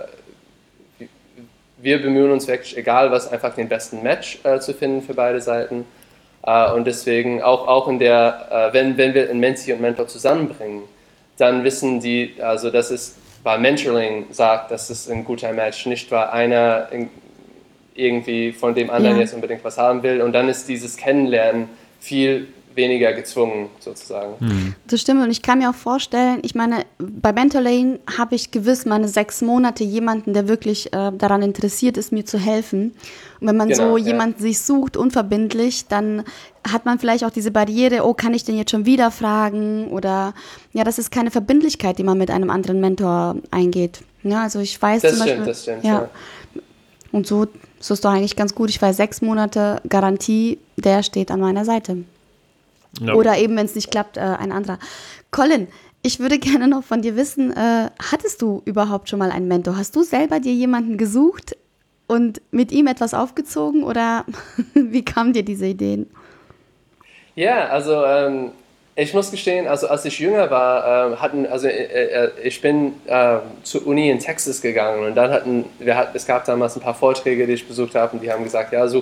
wir bemühen uns wirklich, egal was, einfach den besten Match äh, zu finden für beide Seiten. Äh, und deswegen auch, auch in der, äh, wenn, wenn wir einen Mentee und Mentor zusammenbringen, dann wissen die, also das ist, weil Mentoring sagt, das ist ein guter Match, nicht weil einer in, irgendwie von dem anderen ja. jetzt unbedingt was haben will. Und dann ist dieses Kennenlernen viel weniger gezwungen, sozusagen. Hm. Das stimmt und ich kann mir auch vorstellen, ich meine, bei Mentor Lane habe ich gewiss meine sechs Monate jemanden, der wirklich äh, daran interessiert ist, mir zu helfen. Und wenn man genau, so ja. jemanden sich sucht, unverbindlich, dann hat man vielleicht auch diese Barriere, oh, kann ich den jetzt schon wieder fragen? Oder, ja, das ist keine Verbindlichkeit, die man mit einem anderen Mentor eingeht. Ja, also ich weiß das zum stimmt, Beispiel, das stimmt, ja. ja. Und so ist es doch eigentlich ganz gut. Ich weiß, sechs Monate Garantie, der steht an meiner Seite. Ja. Oder eben, wenn es nicht klappt, äh, ein anderer. Colin, ich würde gerne noch von dir wissen, äh, hattest du überhaupt schon mal einen Mentor? Hast du selber dir jemanden gesucht und mit ihm etwas aufgezogen oder wie kamen dir diese Ideen? Ja, also ähm, ich muss gestehen, also als ich jünger war, äh, hatten, also äh, äh, ich bin äh, zur Uni in Texas gegangen und dann hatten wir, hat, es gab damals ein paar Vorträge, die ich besucht habe und die haben gesagt, ja, such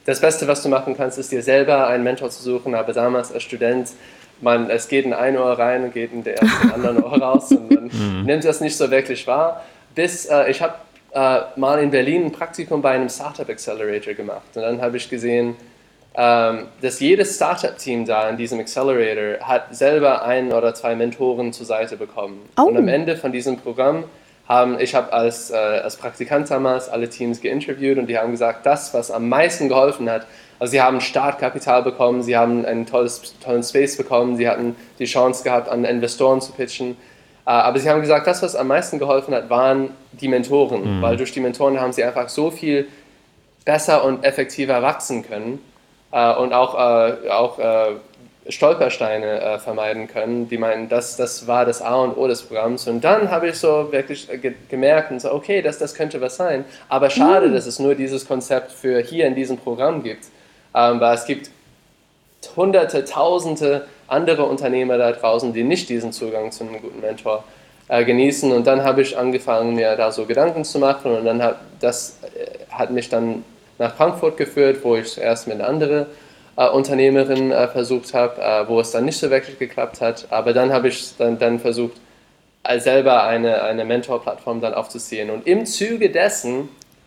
das Beste, was du machen kannst, ist dir selber einen Mentor zu suchen, aber damals als Student, man, es geht in ein Ohr rein und geht in der ersten anderen Ohr raus und man mhm. nimmt das nicht so wirklich wahr. Bis, äh, ich habe äh, mal in Berlin ein Praktikum bei einem Startup Accelerator gemacht und dann habe ich gesehen, ähm, dass jedes Startup-Team da in diesem Accelerator hat selber ein oder zwei Mentoren zur Seite bekommen. Oh. Und am Ende von diesem Programm haben, ich habe als, äh, als Praktikant damals alle Teams geinterviewt und die haben gesagt, das, was am meisten geholfen hat, also sie haben Startkapital bekommen, sie haben einen tolles, tollen Space bekommen, sie hatten die Chance gehabt, an Investoren zu pitchen, äh, aber sie haben gesagt, das, was am meisten geholfen hat, waren die Mentoren, mhm. weil durch die Mentoren haben sie einfach so viel besser und effektiver wachsen können äh, und auch, äh, auch äh, Stolpersteine äh, vermeiden können. Die meinen, das, das war das A und O des Programms. Und dann habe ich so wirklich ge- gemerkt und so, okay, das, das könnte was sein. Aber schade, mhm. dass es nur dieses Konzept für hier in diesem Programm gibt. Ähm, weil es gibt hunderte, tausende andere Unternehmer da draußen, die nicht diesen Zugang zu einem guten Mentor äh, genießen. Und dann habe ich angefangen, mir da so Gedanken zu machen. Und dann hat das äh, hat mich dann nach Frankfurt geführt, wo ich zuerst mit einer anderen Äh, Unternehmerin äh, versucht habe, äh, wo es dann nicht so wirklich geklappt hat. Aber dann habe ich dann, dann versucht, äh, selber eine, eine Mentor-Plattform dann aufzuziehen. Und im Zuge dessen,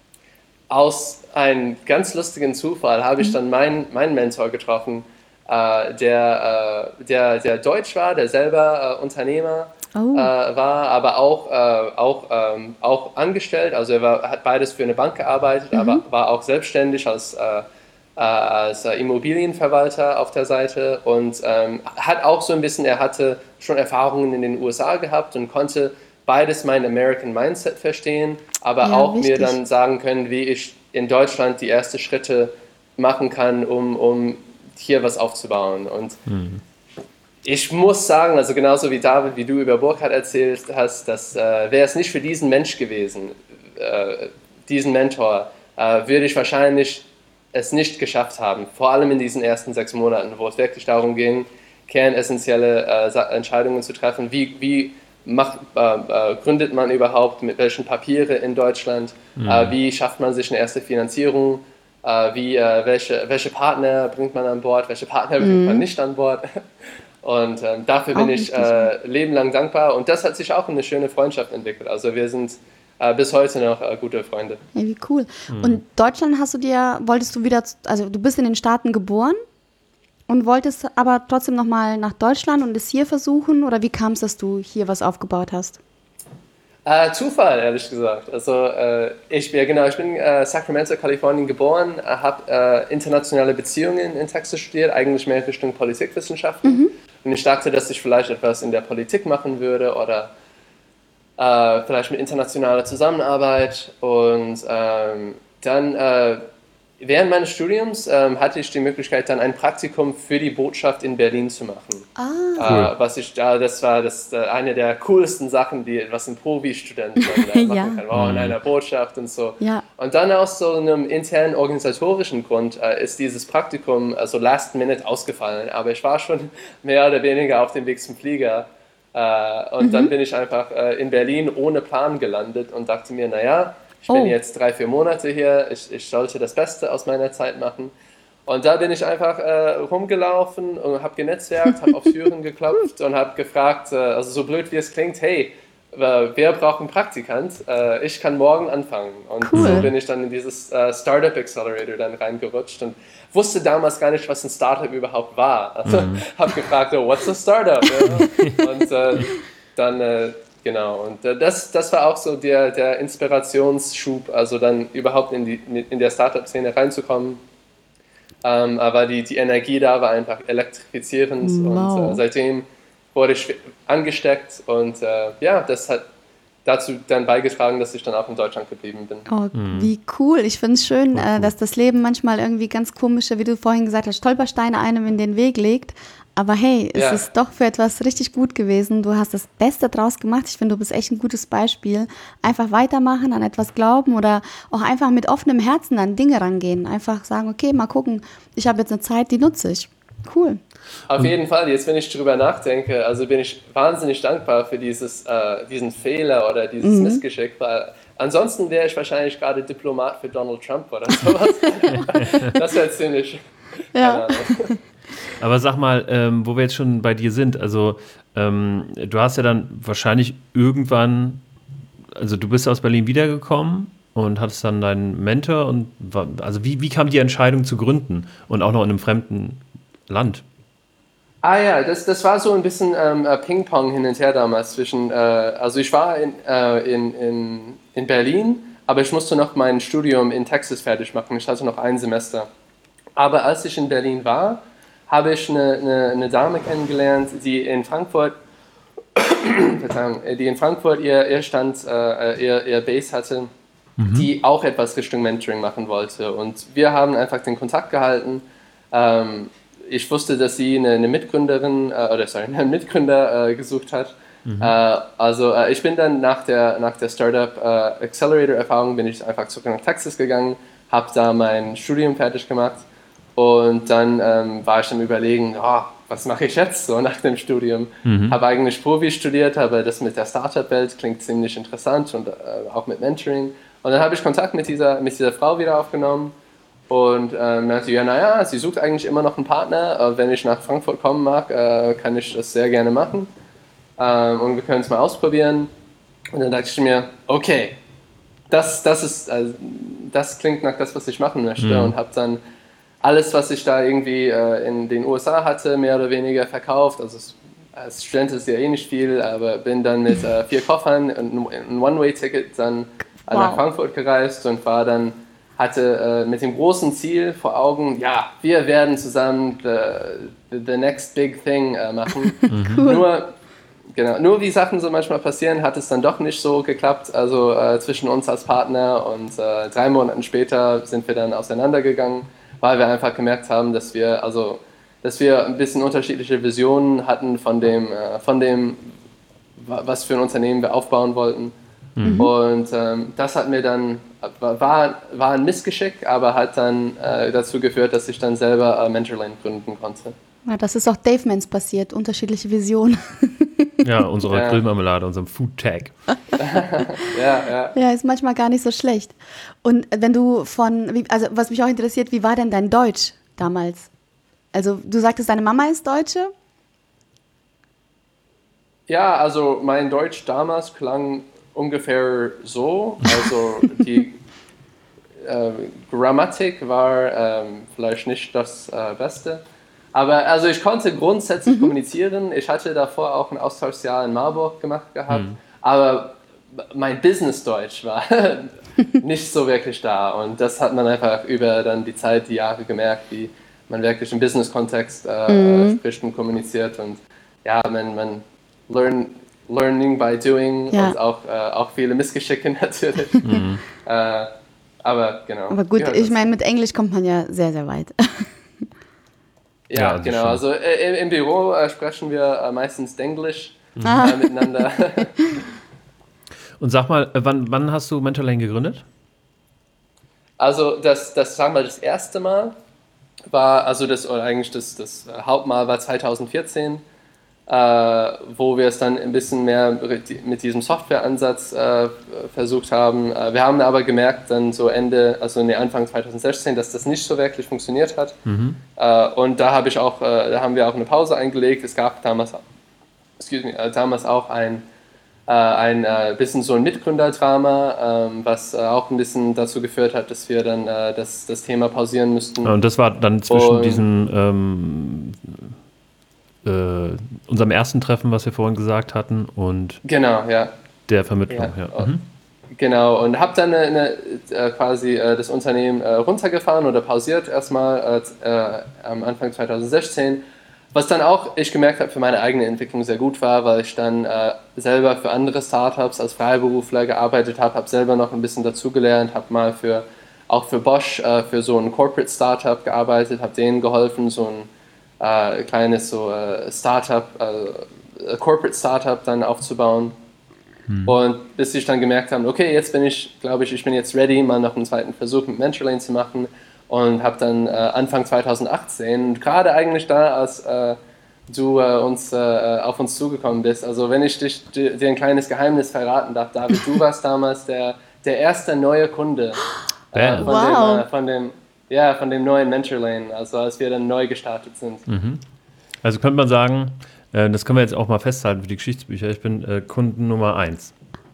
aus einem ganz lustigen Zufall, habe ich dann meinen, meinen Mentor getroffen, äh, der, äh, der, der deutsch war, der selber äh, Unternehmer oh. äh, war, aber auch, äh, auch, ähm, auch angestellt. Also er war, hat beides für eine Bank gearbeitet, mhm. aber war auch selbstständig als äh, als Immobilienverwalter auf der Seite und ähm, hat auch so ein bisschen, er hatte schon Erfahrungen in den U S A gehabt und konnte beides mein American Mindset verstehen, aber ja, auch wichtig. Mir dann sagen können, wie ich in Deutschland die ersten Schritte machen kann, um, um hier was aufzubauen. Und mhm. ich muss sagen, also genauso wie David, wie du über Burkhard erzählt hast, dass äh, wäre es nicht für diesen Mensch gewesen, äh, diesen Mentor, äh, würde ich wahrscheinlich es nicht geschafft haben, vor allem in diesen ersten sechs Monaten, wo es wirklich darum ging, kernessentielle äh, Entscheidungen zu treffen. Wie, wie macht, äh, äh, gründet man überhaupt, mit welchen Papieren in Deutschland, mhm. äh, wie schafft man sich eine erste Finanzierung, äh, wie, äh, welche, welche Partner bringt man an Bord, welche Partner mhm. bringt man nicht an Bord. Und äh, dafür bin auch ich äh, lebenlang dankbar und das hat sich auch in eine schöne Freundschaft entwickelt. Also wir sind Äh, bis heute noch äh, gute Freunde. Ja, wie cool. Mhm. Und Deutschland hast du dir, wolltest du wieder, also du bist in den Staaten geboren und wolltest aber trotzdem nochmal nach Deutschland und es hier versuchen oder wie kam es, dass du hier was aufgebaut hast? Äh, Zufall, ehrlich gesagt. Also äh, ich, ja, genau, ich bin äh, Sacramento, Kalifornien geboren, äh, habe äh, internationale Beziehungen in Texas studiert, eigentlich mehr Richtung Politikwissenschaften. Mhm. Und ich dachte, dass ich vielleicht etwas in der Politik machen würde oder Äh, vielleicht mit internationaler Zusammenarbeit und ähm, dann äh, während meines Studiums ähm, hatte ich die Möglichkeit, dann ein Praktikum für die Botschaft in Berlin zu machen. Ah. Äh, was ich, äh, das war das, äh, eine der coolsten Sachen, die was ein Profi-Student äh, machen ja. kann. Wow, in einer Botschaft und so. Ja. Und dann aus so einem internen organisatorischen Grund äh, ist dieses Praktikum also last minute ausgefallen, aber ich war schon mehr oder weniger auf dem Weg zum Flieger. Uh, und mhm. dann bin ich einfach uh, in Berlin ohne Plan gelandet und dachte mir, naja, ich bin oh. jetzt drei, vier Monate hier, ich, ich sollte das Beste aus meiner Zeit machen. Und da bin ich einfach uh, rumgelaufen und habe genetzwerkt, habe auf Türen geklopft und habe gefragt, uh, also so blöd wie es klingt, hey, uh, wer braucht einen Praktikant? Uh, ich kann morgen anfangen. Und cool. so bin ich dann in dieses uh, Startup Accelerator dann reingerutscht und wusste damals gar nicht, was ein Startup überhaupt war. Also mhm. habe gefragt, oh, what's a Startup? Ja. Und äh, dann, äh, genau, und äh, das, das war auch so der, der Inspirationsschub, also dann überhaupt in, die, in der Startup-Szene reinzukommen. Ähm, aber die, die Energie da war einfach elektrifizierend wow. und äh, seitdem wurde ich angesteckt und äh, ja, das hat dazu dann beigetragen, dass ich dann auch in Deutschland geblieben bin. Oh, mhm. wie cool. Ich finde es schön, äh, dass das Leben manchmal irgendwie ganz komische, wie du vorhin gesagt hast, Stolpersteine einem in den Weg legt. Aber hey, es ja. ist doch für etwas richtig gut gewesen. Du hast das Beste draus gemacht. Ich finde, du bist echt ein gutes Beispiel. Einfach weitermachen, an etwas glauben oder auch einfach mit offenem Herzen an Dinge rangehen. Einfach sagen, okay, mal gucken, ich habe jetzt eine Zeit, die nutze ich. Cool. Auf und jeden Fall, jetzt wenn ich drüber nachdenke, also bin ich wahnsinnig dankbar für dieses, äh, diesen Fehler oder dieses mhm. Missgeschick, weil Ansonsten wäre ich wahrscheinlich gerade Diplomat für Donald Trump oder sowas. Das wäre ziemlich... Ja. Aber sag mal, ähm, wo wir jetzt schon bei dir sind, also ähm, du hast ja dann wahrscheinlich irgendwann, also du bist aus Berlin wiedergekommen und hattest dann deinen Mentor und war, also wie, wie kam die Entscheidung zu gründen und auch noch in einem fremden Land? Ah ja, das, das war so ein bisschen ähm, Ping-Pong hin und her damals zwischen, äh, also ich war in, äh, in, in, in Berlin, aber ich musste noch mein Studium in Texas fertig machen, ich hatte noch ein Semester. Aber als ich in Berlin war, habe ich eine, eine, eine Dame kennengelernt, die in Frankfurt, Verzeihung, die in Frankfurt ihr, ihr Stand, äh, ihr, ihr Base hatte, mhm. die auch etwas Richtung Mentoring machen wollte. Und wir haben einfach den Kontakt gehalten. Ähm, ich wusste, dass sie eine, eine Mitgründerin, äh, oder sorry, einen Mitgründer äh, gesucht hat. Mhm. Äh, also äh, ich bin dann nach der, nach der Startup äh, Accelerator-Erfahrung bin ich einfach zurück nach Texas gegangen, habe da mein Studium fertig gemacht. Und dann ähm, war ich am Überlegen, oh, was mache ich jetzt so nach dem Studium? Mhm. Habe eigentlich Profi studiert, aber das mit der Startup-Welt klingt ziemlich interessant und äh, auch mit Mentoring. Und dann habe ich Kontakt mit dieser, mit dieser Frau wieder aufgenommen und ähm, meinte, ja, naja, sie sucht eigentlich immer noch einen Partner. Äh, wenn ich nach Frankfurt kommen mag, äh, kann ich das sehr gerne machen. Ähm, und wir können es mal ausprobieren. Und dann dachte ich mir, okay, das, das, ist, also, das klingt nach das, was ich machen möchte. Mhm. Und habe dann alles, was ich da irgendwie äh, in den U S A hatte, mehr oder weniger verkauft. Also es, als Student ist ja eh nicht viel, aber bin dann mit äh, vier Koffern und ein One-Way-Ticket dann wow. nach Frankfurt gereist und war dann, hatte äh, mit dem großen Ziel vor Augen, ja, wir werden zusammen the, the next big thing äh, machen. Cool. Nur, genau, nur wie Sachen so manchmal passieren, hat es dann doch nicht so geklappt, also äh, zwischen uns als Partner, und äh, drei Monate später sind wir dann auseinandergegangen, weil wir einfach gemerkt haben, dass wir, also, dass wir ein bisschen unterschiedliche Visionen hatten von dem, äh, von dem, was für ein Unternehmen wir aufbauen wollten. Mhm. Und ähm, das hat mir dann, war, war ein Missgeschick, aber hat dann äh, dazu geführt, dass ich dann selber äh, Mentorlane gründen konnte. Ja, das ist auch Dave Mans passiert, unterschiedliche Visionen. Ja, unsere ja. Grillmarmelade, unserem Food Tag. ja, ja. Ja, ist manchmal gar nicht so schlecht. Und wenn du von, also was mich auch interessiert, wie war denn dein Deutsch damals? Also du sagtest, deine Mama ist Deutsche? Ja, also mein Deutsch damals klang ungefähr so. Also die äh, Grammatik war ähm, vielleicht nicht das äh, Beste. Aber also ich konnte grundsätzlich mhm. kommunizieren. Ich hatte davor auch ein Austauschjahr in Marburg gemacht gehabt. Mhm. Aber mein Business-Deutsch war nicht so wirklich da. Und das hat man einfach über dann die Zeit, die Jahre gemerkt, wie man wirklich im Business-Kontext äh, mhm. spricht und kommuniziert. Und ja, man, man learn, learning by doing ja. und auch, äh, auch viele Missgeschicke natürlich. Mhm. Äh, aber genau. Aber gut, ich meine, mit Englisch kommt man ja sehr, sehr weit. Ja, ja genau. Schon. Also äh, im, im Büro äh, sprechen wir äh, meistens Denglisch äh, miteinander. Und sag mal, wann, wann hast du Mentorlane gegründet? Also das, das sagen wir das erste Mal war, also das, oder eigentlich das, das Hauptmal war zwanzig vierzehn, äh, wo wir es dann ein bisschen mehr mit diesem Softwareansatz äh, versucht haben. Wir haben aber gemerkt, dann so Ende, also nee, Anfang zwanzig sechzehn, dass das nicht so wirklich funktioniert hat. Mhm. Äh, und da habe ich auch, äh, da haben wir auch eine Pause eingelegt. Es gab damals, excuse me, äh, damals auch ein äh, ein äh, bisschen so ein Mitgründerdrama, ähm, was äh, auch ein bisschen dazu geführt hat, dass wir dann äh, das, das Thema pausieren müssten. Und das war dann zwischen und, diesem ähm, äh, unserem ersten Treffen, was wir vorhin gesagt hatten, und genau, ja. der Vermittlung. Ja, ja. Mhm. Genau, und habe dann eine, eine, äh, quasi äh, das Unternehmen äh, runtergefahren oder pausiert erstmal äh, äh, am Anfang zwanzig sechzehn. Was dann auch, ich gemerkt habe, für meine eigene Entwicklung sehr gut war, weil ich dann äh, selber für andere Startups als Freiberufler gearbeitet habe, habe selber noch ein bisschen dazugelernt, habe mal für, auch für Bosch, äh, für so ein Corporate Startup gearbeitet, habe denen geholfen, so ein äh, kleines so, äh, Startup, äh, Corporate Startup dann aufzubauen. Hm. Und bis ich dann gemerkt habe, okay, jetzt bin ich, glaube ich, ich bin jetzt ready, mal noch einen zweiten Versuch mit Mentorlane zu machen. Und habe dann äh, Anfang zwanzig achtzehn, gerade eigentlich da, als äh, du äh, uns, äh, auf uns zugekommen bist, also wenn ich dich, dir ein kleines Geheimnis verraten darf, David, du warst damals der, der erste neue Kunde äh, von, wow. dem, äh, von, dem, ja, von dem neuen Mentorlane, also als wir dann neu gestartet sind. Mhm. Also könnte man sagen, äh, das können wir jetzt auch mal festhalten für die Geschichtsbücher, ich bin äh, Kunden Nummer eins.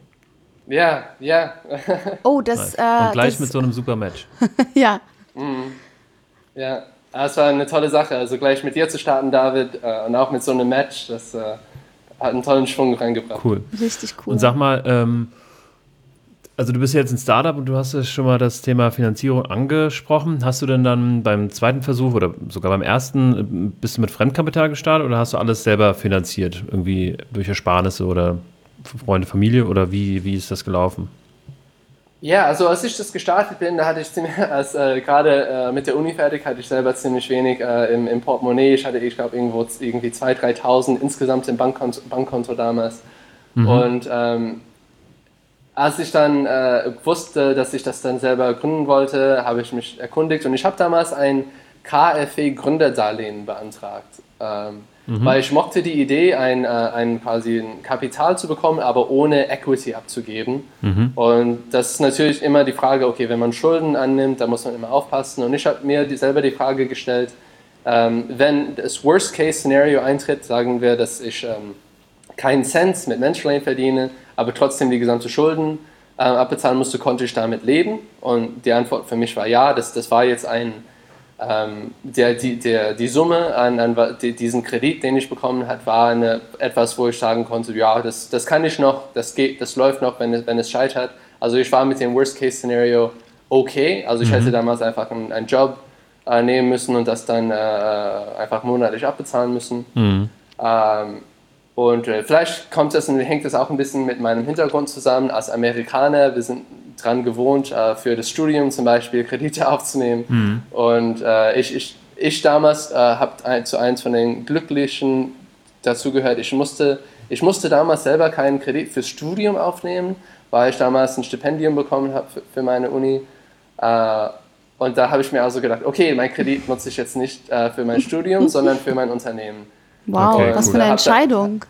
Ja, ja. Oh, das... Äh, Und gleich das, mit so einem super Match. ja. Mhm. Ja, das war eine tolle Sache. Also gleich mit dir zu starten, David, äh, und auch mit so einem Match, das äh, hat einen tollen Schwung reingebracht. Cool. Richtig cool. Und sag mal, ähm, also du bist jetzt ein Startup und du hast ja schon mal das Thema Finanzierung angesprochen. Hast du denn dann beim zweiten Versuch oder sogar beim ersten, bist du mit Fremdkapital gestartet oder hast du alles selber finanziert? Irgendwie durch Ersparnisse oder Freunde, Familie oder wie, wie ist das gelaufen? Ja, also als ich das gestartet bin, da hatte ich ziemlich, als äh, gerade äh, mit der Uni fertig, hatte ich selber ziemlich wenig äh, im, im Portemonnaie. Ich hatte, ich glaube, irgendwo irgendwie zweitausend, dreitausend insgesamt im Bankkonto, Bankkonto damals. Mhm. Und ähm, als ich dann äh, wusste, dass ich das dann selber gründen wollte, habe ich mich erkundigt und ich habe damals ein K f W-Gründerdarlehen beantragt. Ähm, mhm. Weil ich mochte die Idee, ein, äh, ein quasi ein Kapital zu bekommen, aber ohne Equity abzugeben. Mhm. Und das ist natürlich immer die Frage, okay, wenn man Schulden annimmt, da muss man immer aufpassen. Und ich habe mir die, selber die Frage gestellt, ähm, wenn das Worst-Case-Szenario eintritt, sagen wir, dass ich ähm, keinen Cent mit Mentorlane verdiene, aber trotzdem die gesamte Schulden äh, abbezahlen musste, konnte ich damit leben? Und die Antwort für mich war ja, das, das war jetzt ein Ähm, der, die, der, die Summe an, an die, diesen Kredit, den ich bekommen habe, war eine, etwas, wo ich sagen konnte, ja, das, das kann ich noch, das geht, das läuft noch, wenn es, wenn es scheitert. Also ich war mit dem Worst-Case-Szenario okay, also ich mhm. hätte damals einfach einen, einen Job äh, nehmen müssen und das dann äh, einfach monatlich abbezahlen müssen. Mhm. Ähm, und äh, vielleicht kommt das und hängt das auch ein bisschen mit meinem Hintergrund zusammen. Als Amerikaner, wir sind dran gewohnt, äh, für das Studium zum Beispiel Kredite aufzunehmen. Mhm. Und äh, ich, ich, ich damals äh, habe ein, zu eins von den Glücklichen dazugehört. Ich musste, ich musste damals selber keinen Kredit fürs Studium aufnehmen, weil ich damals ein Stipendium bekommen habe für, für meine Uni. Äh, und da habe ich mir also gedacht, okay, mein Kredit nutze ich jetzt nicht äh, für mein Studium, sondern für mein Unternehmen. Wow, okay, was cool. für eine Entscheidung.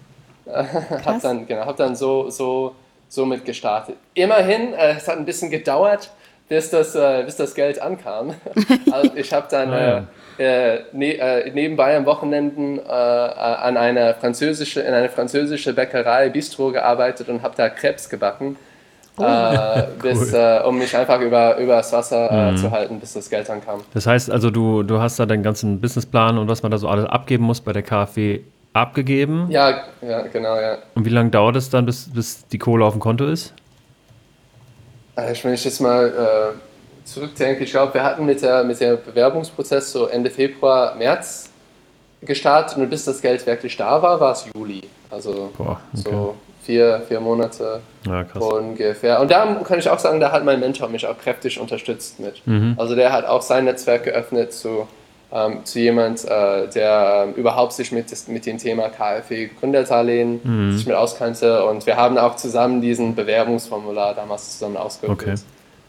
Habe dann, genau, hab dann so, so, so mit gestartet. Immerhin, äh, es hat ein bisschen gedauert, bis das, äh, bis das Geld ankam. Also ich habe dann ah, ja. äh, ne, äh, nebenbei am Wochenenden äh, an einer französische, in einer französische Bäckerei, Bistro gearbeitet und habe da Crepes gebacken, oh. äh, bis, cool. äh, um mich einfach über, über das Wasser äh, mhm. zu halten, bis das Geld ankam. Das heißt also, du, du hast da deinen ganzen Businessplan und was man da so alles abgeben muss bei der K f W abgegeben? Ja, ja, genau, ja. Und wie lange dauert es dann, bis, bis die Kohle auf dem Konto ist? Ich, wenn ich jetzt mal äh, zurückdenke, ich glaube, wir hatten mit der, mit der Bewerbungsprozess so Ende Februar, März gestartet und bis das Geld wirklich da war, war es Juli. Also Boah, okay. so vier, vier Monate ja, krass. ungefähr. Und da kann ich auch sagen, da hat mein Mentor mich auch kräftig unterstützt mit. Mhm. Also der hat auch sein Netzwerk geöffnet zu Ähm, zu jemand, äh, der ähm, überhaupt sich mit, mit dem Thema K f W-Gründerdarlehen mhm. sich mit auskannte und wir haben auch zusammen diesen Bewerbungsformular damals zusammen ausgefüllt. Okay.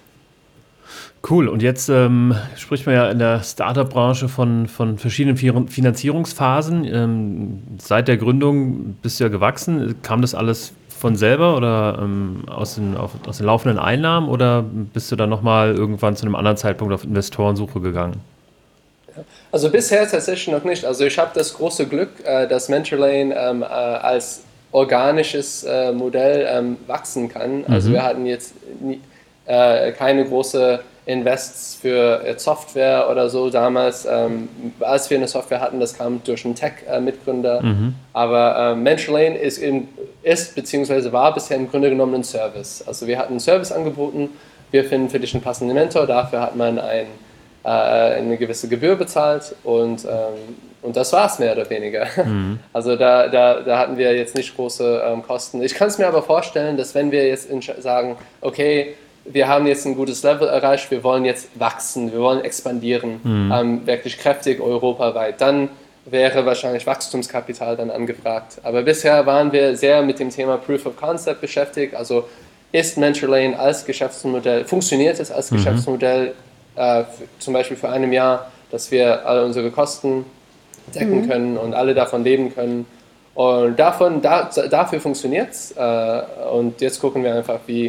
Cool, und jetzt ähm, spricht man ja in der Startup-Branche von, von verschiedenen Finanzierungsphasen. Ähm, seit der Gründung bist du ja gewachsen. Kam das alles von selber oder ähm, aus, den, auf, aus den laufenden Einnahmen oder bist du dann nochmal irgendwann zu einem anderen Zeitpunkt auf Investorensuche gegangen? Also bisher tatsächlich noch nicht. Also ich habe das große Glück, äh, dass Mentorlane ähm, äh, als organisches äh, Modell ähm, wachsen kann. Mhm. Also wir hatten jetzt nie, äh, keine große Invests für äh, Software oder so damals. Ähm, als wir eine Software hatten, das kam durch einen Tech-Mitgründer. Mhm. Aber äh, Mentorlane ist, in, ist bzw. war bisher im Grunde genommen ein Service. Also wir hatten einen Service angeboten, wir finden für dich einen passenden Mentor, dafür hat man ein eine gewisse Gebühr bezahlt und, ähm, und das war es mehr oder weniger. Mhm. Also da, da, da hatten wir jetzt nicht große ähm, Kosten. Ich kann es mir aber vorstellen, dass wenn wir jetzt sagen, okay, wir haben jetzt ein gutes Level erreicht, wir wollen jetzt wachsen, wir wollen expandieren, mhm. ähm, wirklich kräftig europaweit, dann wäre wahrscheinlich Wachstumskapital dann angefragt. Aber bisher waren wir sehr mit dem Thema Proof of Concept beschäftigt, also ist Mentorlane als Geschäftsmodell, funktioniert es als mhm. Geschäftsmodell, Äh, für, zum Beispiel für ein Jahr, dass wir alle unsere Kosten decken mhm. können und alle davon leben können. Und davon, da, dafür funktioniert es. Äh, und jetzt gucken wir einfach, wie,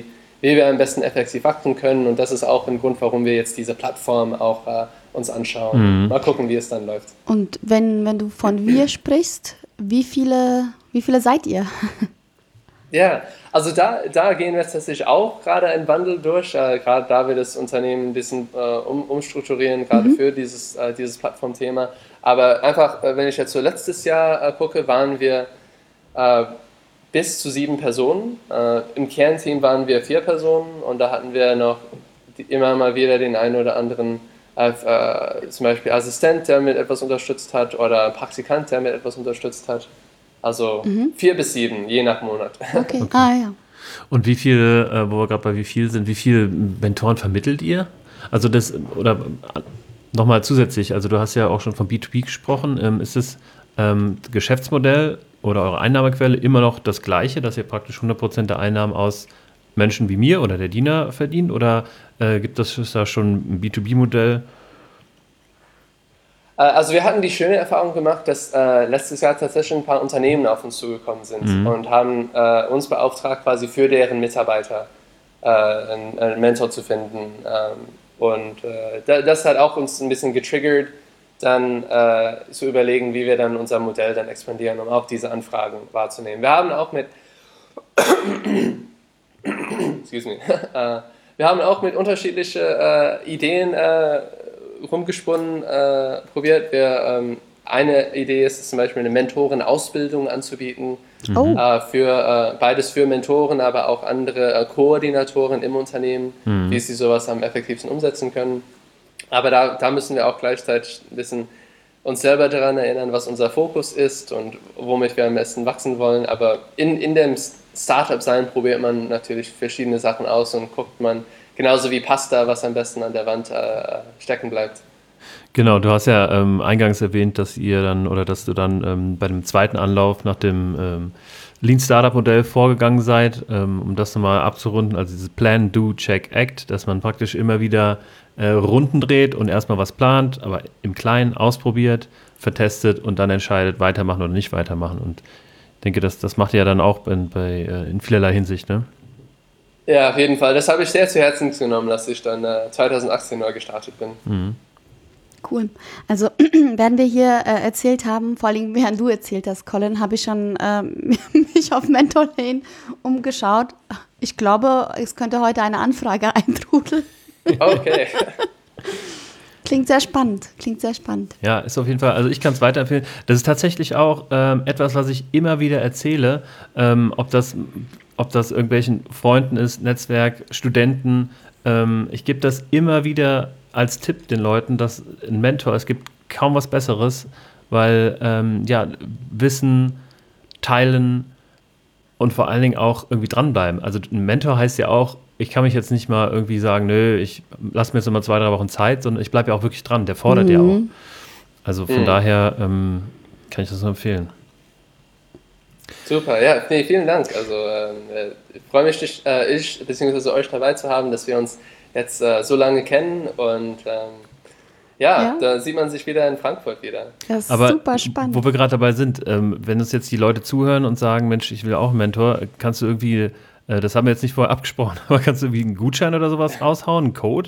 wie wir am besten effektiv wachsen können. Und das ist auch ein Grund, warum wir jetzt diese Plattform auch äh, uns anschauen. Mhm. Mal gucken, wie es dann läuft. Und wenn, wenn du von wir sprichst, wie viele, wie viele seid ihr? Ja, also da, da gehen wir tatsächlich auch gerade einen Wandel durch, äh, gerade da wir das Unternehmen ein bisschen äh, um, umstrukturieren, gerade mhm. für dieses, äh, dieses Plattformthema. Aber einfach, äh, wenn ich jetzt so letztes Jahr äh, gucke, waren wir äh, bis zu sieben Personen. Äh, Im Kernteam waren wir vier Personen und da hatten wir noch die, immer mal wieder den einen oder anderen, äh, äh, zum Beispiel Assistent, der mit etwas unterstützt hat oder Praktikant, der mit etwas unterstützt hat. Also mhm. vier bis sieben, je nach Monat. Okay, okay. Ah, ja. Und wie viele, äh, wo wir gerade bei wie viel sind, wie viele Mentoren vermittelt ihr? Also das, oder nochmal zusätzlich, also du hast ja auch schon von B zwei B gesprochen, ähm, ist das ähm, Geschäftsmodell oder eure Einnahmequelle immer noch das gleiche, dass ihr praktisch hundert Prozent der Einnahmen aus Menschen wie mir oder der Diener verdient, oder äh, gibt es da schon ein B zwei B-Modell? Also wir hatten die schöne Erfahrung gemacht, dass äh, letztes Jahr tatsächlich ein paar Unternehmen auf uns zugekommen sind mhm. und haben äh, uns beauftragt, quasi für deren Mitarbeiter äh, einen, einen Mentor zu finden. Ähm, und äh, das hat auch uns ein bisschen getriggert, dann äh, zu überlegen, wie wir dann unser Modell dann expandieren, um auch diese Anfragen wahrzunehmen. Wir haben auch mit Excuse me. äh, wir haben auch mit unterschiedlichen äh, Ideen äh, rumgesponnen, äh, probiert. Wir, ähm, eine Idee ist zum Beispiel eine Mentorenausbildung anzubieten, mhm. äh, für, äh, beides für Mentoren, aber auch andere äh, Koordinatoren im Unternehmen, mhm. wie sie sowas am effektivsten umsetzen können. Aber da, da müssen wir auch gleichzeitig ein bisschen uns selber daran erinnern, was unser Fokus ist und womit wir am besten wachsen wollen. Aber in, in dem Startup-Sein probiert man natürlich verschiedene Sachen aus und guckt man, genauso wie Pasta, was am besten an der Wand äh, stecken bleibt. Genau, du hast ja ähm, eingangs erwähnt, dass ihr dann oder dass du dann ähm, bei dem zweiten Anlauf nach dem ähm, Lean Startup Modell vorgegangen seid, ähm, um das nochmal abzurunden, also dieses Plan, Do, Check, Act, dass man praktisch immer wieder äh, Runden dreht und erstmal was plant, aber im Kleinen ausprobiert, vertestet und dann entscheidet, weitermachen oder nicht weitermachen. Und ich denke, das, das macht ihr ja dann auch in, bei, in vielerlei Hinsicht, ne? Ja, auf jeden Fall. Das habe ich sehr zu Herzen genommen, dass ich dann äh, zwanzig achtzehn neu gestartet bin. Mhm. Cool. Also während wir hier äh, erzählt haben, vor allem während du erzählt hast, Colin, habe ich schon äh, mich auf MentorLane umgeschaut. Ich glaube, es könnte heute eine Anfrage eintrudeln. Okay. Klingt sehr spannend, klingt sehr spannend. Ja, ist auf jeden Fall, also ich kann es weiterempfehlen. Das ist tatsächlich auch ähm, etwas, was ich immer wieder erzähle, ähm, ob das, ob das irgendwelchen Freunden ist, Netzwerk, Studenten. Ähm, ich gebe das immer wieder als Tipp den Leuten, dass ein Mentor, es gibt kaum was Besseres, weil ähm, ja, Wissen teilen und vor allen Dingen auch irgendwie dranbleiben. Also ein Mentor heißt ja auch, ich kann mich jetzt nicht mal irgendwie sagen, nö, ich lasse mir jetzt noch mal zwei, drei Wochen Zeit, sondern ich bleibe ja auch wirklich dran, der fordert mhm. ja auch. Also von mhm. daher ähm, kann ich das nur empfehlen. Super, ja, nee, vielen Dank. Also ähm, ich freue mich, dich, äh, ich bzw. euch dabei zu haben, dass wir uns jetzt äh, so lange kennen und ähm, ja, ja, da sieht man sich wieder in Frankfurt wieder. Das ist Aber super spannend. Wo wir gerade dabei sind, ähm, wenn uns jetzt die Leute zuhören und sagen, Mensch, ich will auch einen Mentor, kannst du irgendwie, äh, das haben wir jetzt nicht vorher abgesprochen, aber kannst du irgendwie einen Gutschein oder sowas raushauen, einen Code?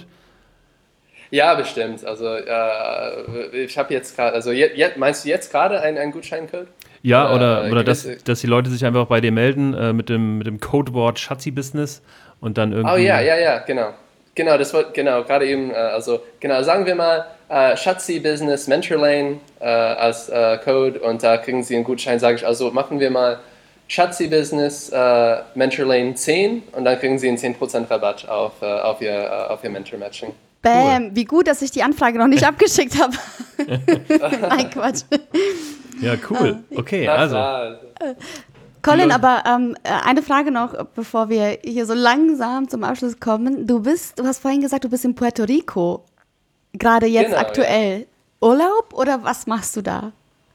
Ja, bestimmt. Also äh, ich habe jetzt gerade, also je, je, meinst du jetzt gerade einen, einen Gutscheincode? Ja, oder, oder, oder dass, dass die Leute sich einfach bei dir melden äh, mit dem, mit dem Codewort Schatzi-Business und dann irgendwie... Oh ja, ja, ja, genau. Genau, das war, genau, gerade eben, äh, also, genau, sagen wir mal, äh, Schatzi-Business MentorLane äh, als äh, Code und da kriegen Sie einen Gutschein, sage ich, also machen wir mal Schatzi-Business äh, MentorLane zehn und dann kriegen Sie einen zehn Prozent Rabatt auf, äh, auf Ihr, äh, auf Ihr Mentor-Matching. Bäm, cool. Wie gut, dass ich die Anfrage noch nicht abgeschickt habe. Nein, Quatsch. Ja, cool. Okay, also. Colin, aber ähm, eine Frage noch, bevor wir hier so langsam zum Abschluss kommen. Du bist, du hast vorhin gesagt, du bist in Puerto Rico, gerade jetzt genau, aktuell. Ja. Urlaub oder was machst du da?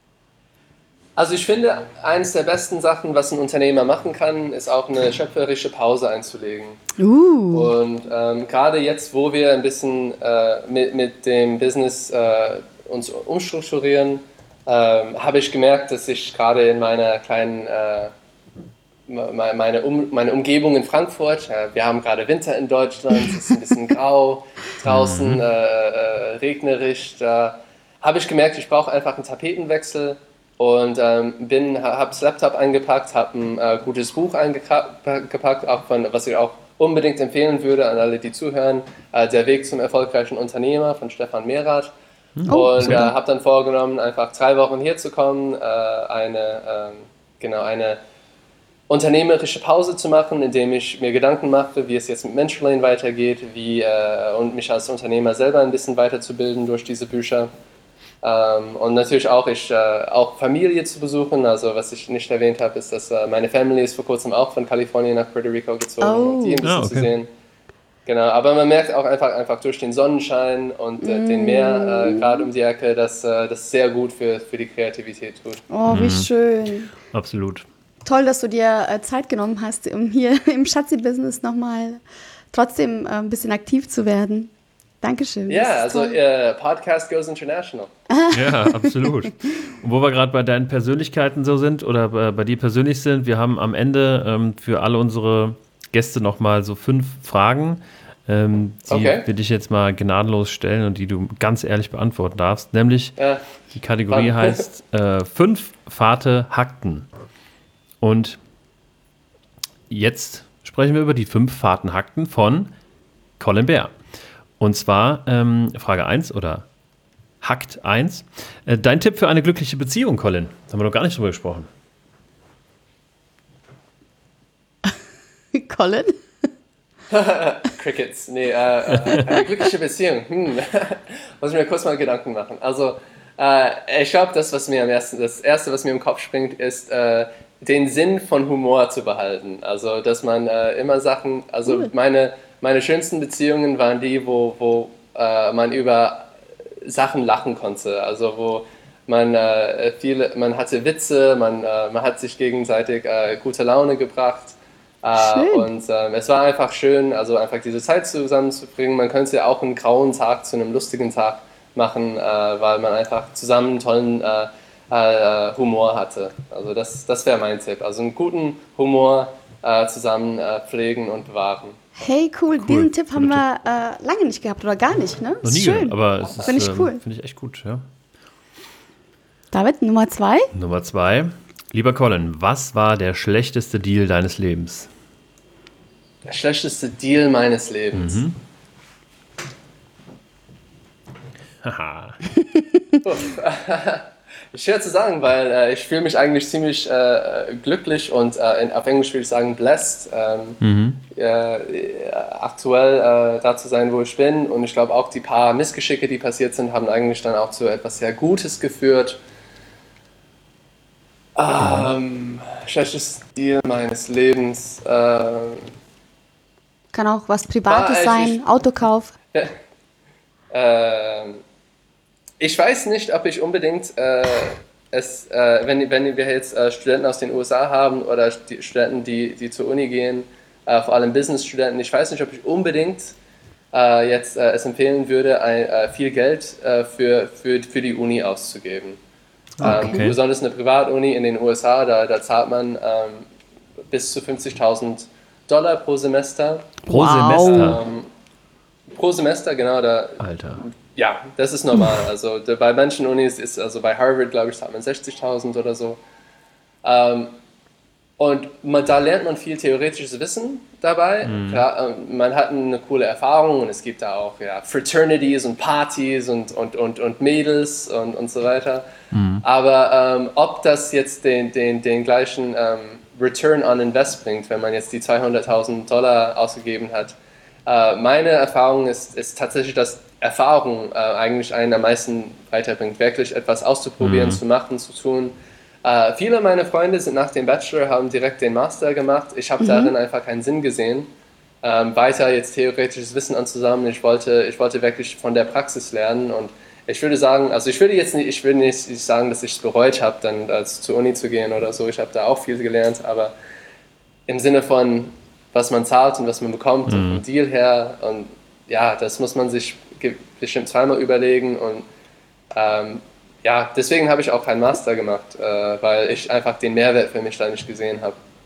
Also ich finde, eines der besten Sachen, was ein Unternehmer machen kann, ist auch eine schöpferische Pause einzulegen. Uh. Und ähm, gerade jetzt, wo wir ein bisschen äh, mit, mit dem Business äh, uns umstrukturieren, ähm, habe ich gemerkt, dass ich gerade in meiner kleinen äh, meine, um, meine Umgebung in Frankfurt. Wir haben gerade Winter in Deutschland, es ist ein bisschen grau draußen, äh, äh, regnerisch. Da habe ich gemerkt, ich brauche einfach einen Tapetenwechsel und ähm, bin, habe das Laptop eingepackt, habe ein äh, gutes Buch eingepackt, auch von, was ich auch unbedingt empfehlen würde an alle, die zuhören, äh, Der Weg zum erfolgreichen Unternehmer von Stefan Mehrath. Oh, und äh, habe dann vorgenommen, einfach drei Wochen hier zu kommen, äh, eine, ähm, genau, eine unternehmerische Pause zu machen, indem ich mir Gedanken mache, wie es jetzt mit Menschlane weitergeht, wie, äh, und mich als Unternehmer selber ein bisschen weiterzubilden durch diese Bücher. Ähm, und natürlich auch, ich, äh, auch Familie zu besuchen. Also was ich nicht erwähnt habe, ist, dass äh, meine Family ist vor kurzem auch von Kalifornien nach Puerto Rico gezogen, oh. um die ein bisschen ah, okay. zu sehen. Genau, aber man merkt auch einfach, einfach durch den Sonnenschein und äh, mm. den Meer äh, gerade um die Ecke, dass äh, das sehr gut für, für die Kreativität tut. Oh, wie mm. schön. Absolut. Toll, dass du dir äh, Zeit genommen hast, um hier im Schatzi-Business nochmal trotzdem äh, ein bisschen aktiv zu werden. Dankeschön. Ja, also äh, Podcast goes international. Ja, absolut. Und wo wir gerade bei deinen Persönlichkeiten so sind oder bei, bei dir persönlich sind, wir haben am Ende ähm, für alle unsere Gäste nochmal so fünf Fragen, ähm, die okay. wir dich jetzt mal gnadenlos stellen und die du ganz ehrlich beantworten darfst. Nämlich, ja. die Kategorie Fun. heißt äh, fünf Fate Hakten. Und jetzt sprechen wir über die fünf Fahrtenhakten von Colin Bär. Und zwar ähm, Frage eins oder Hakt eins. Äh, dein Tipp für eine glückliche Beziehung, Colin? Da haben wir noch gar nicht drüber gesprochen. Colin? Crickets. Nee, äh, eine glückliche Beziehung. Hm. Muss ich mir kurz mal Gedanken machen. Also, äh, ich glaube, das, was mir am ersten, das Erste, was mir im Kopf springt, ist, äh, den Sinn von Humor zu behalten. Also, dass man äh, immer Sachen, also cool. meine, meine schönsten Beziehungen waren die, wo, wo äh, man über Sachen lachen konnte. Also, wo man äh, viele, man hatte Witze, man, äh, man hat sich gegenseitig äh, gute Laune gebracht. Äh, und äh, es war einfach schön, also einfach diese Zeit zusammenzubringen. Man könnte ja auch einen grauen Tag zu einem lustigen Tag machen, äh, weil man einfach zusammen einen tollen äh, äh, Humor hatte. Also das, das wäre mein Tipp. Also einen guten Humor äh, zusammen äh, pflegen und bewahren. Hey, cool. cool. Diesen Tipp haben wir äh, lange nicht gehabt oder gar nicht, ne? Noch nie schön. Gehört, aber es ist, finde ich cool. Finde ich echt gut, ja. David, Nummer zwei? Nummer zwei. Lieber Colin, was war der schlechteste Deal deines Lebens? Der schlechteste Deal meines Lebens? Mhm. Haha. Schwer zu sagen, weil äh, ich fühle mich eigentlich ziemlich äh, glücklich und äh, in, auf Englisch würde ich sagen blessed, ähm, mhm. äh, aktuell äh, da zu sein, wo ich bin. Und ich glaube auch die paar Missgeschicke, die passiert sind, haben eigentlich dann auch zu etwas sehr Gutes geführt. Ähm, schlechtestes Deal meines Lebens. Äh, Kann auch was Privates war, sein, ich, Autokauf. Ja, äh, ich weiß nicht, ob ich unbedingt äh, es, äh, wenn, wenn wir jetzt äh, Studenten aus den U S A haben oder die Studenten, die, die zur Uni gehen, äh, vor allem Business-Studenten, ich weiß nicht, ob ich unbedingt äh, jetzt äh, es empfehlen würde, ein, äh, viel Geld äh, für, für, für die Uni auszugeben. Okay. Ähm, besonders eine Privatuni in den U S A, da, da zahlt man ähm, bis zu fünfzigtausend Dollar pro Semester. Pro wow. Semester? Ähm, pro Semester, genau. Da, Alter. Ja, das ist normal. Also da, bei manchen Unis ist, also bei Harvard, glaube ich, zahlt man sechzigtausend oder so. Ähm, und man, da lernt man viel theoretisches Wissen dabei. Mhm. Ja, man hat eine coole Erfahrung und es gibt da auch ja, Fraternities und Partys und, und, und, und Mädels und, und so weiter. Mhm. Aber ähm, ob das jetzt den, den, den gleichen ähm, Return on Invest bringt, wenn man jetzt die zweihunderttausend Dollar ausgegeben hat, äh, meine Erfahrung ist, ist tatsächlich, dass Erfahrung äh, eigentlich einen am meisten weiterbringt, wirklich etwas auszuprobieren, mhm. zu machen, zu tun. Uh, viele meiner Freunde sind nach dem Bachelor, haben direkt den Master gemacht. Ich habe mhm. darin einfach keinen Sinn gesehen, ähm, weiter jetzt theoretisches Wissen anzusammeln. Ich wollte, ich wollte wirklich von der Praxis lernen und ich würde sagen, also ich würde jetzt nicht, ich würde nicht sagen, dass ich es bereut habe, dann als zur Uni zu gehen oder so. Ich habe da auch viel gelernt, aber im Sinne von, was man zahlt und was man bekommt mhm. und vom Deal her und ja, das muss man sich bestimmt zweimal überlegen und ähm, ja, deswegen habe ich auch keinen Master gemacht, äh, weil ich einfach den Mehrwert für mich da nicht gesehen habe.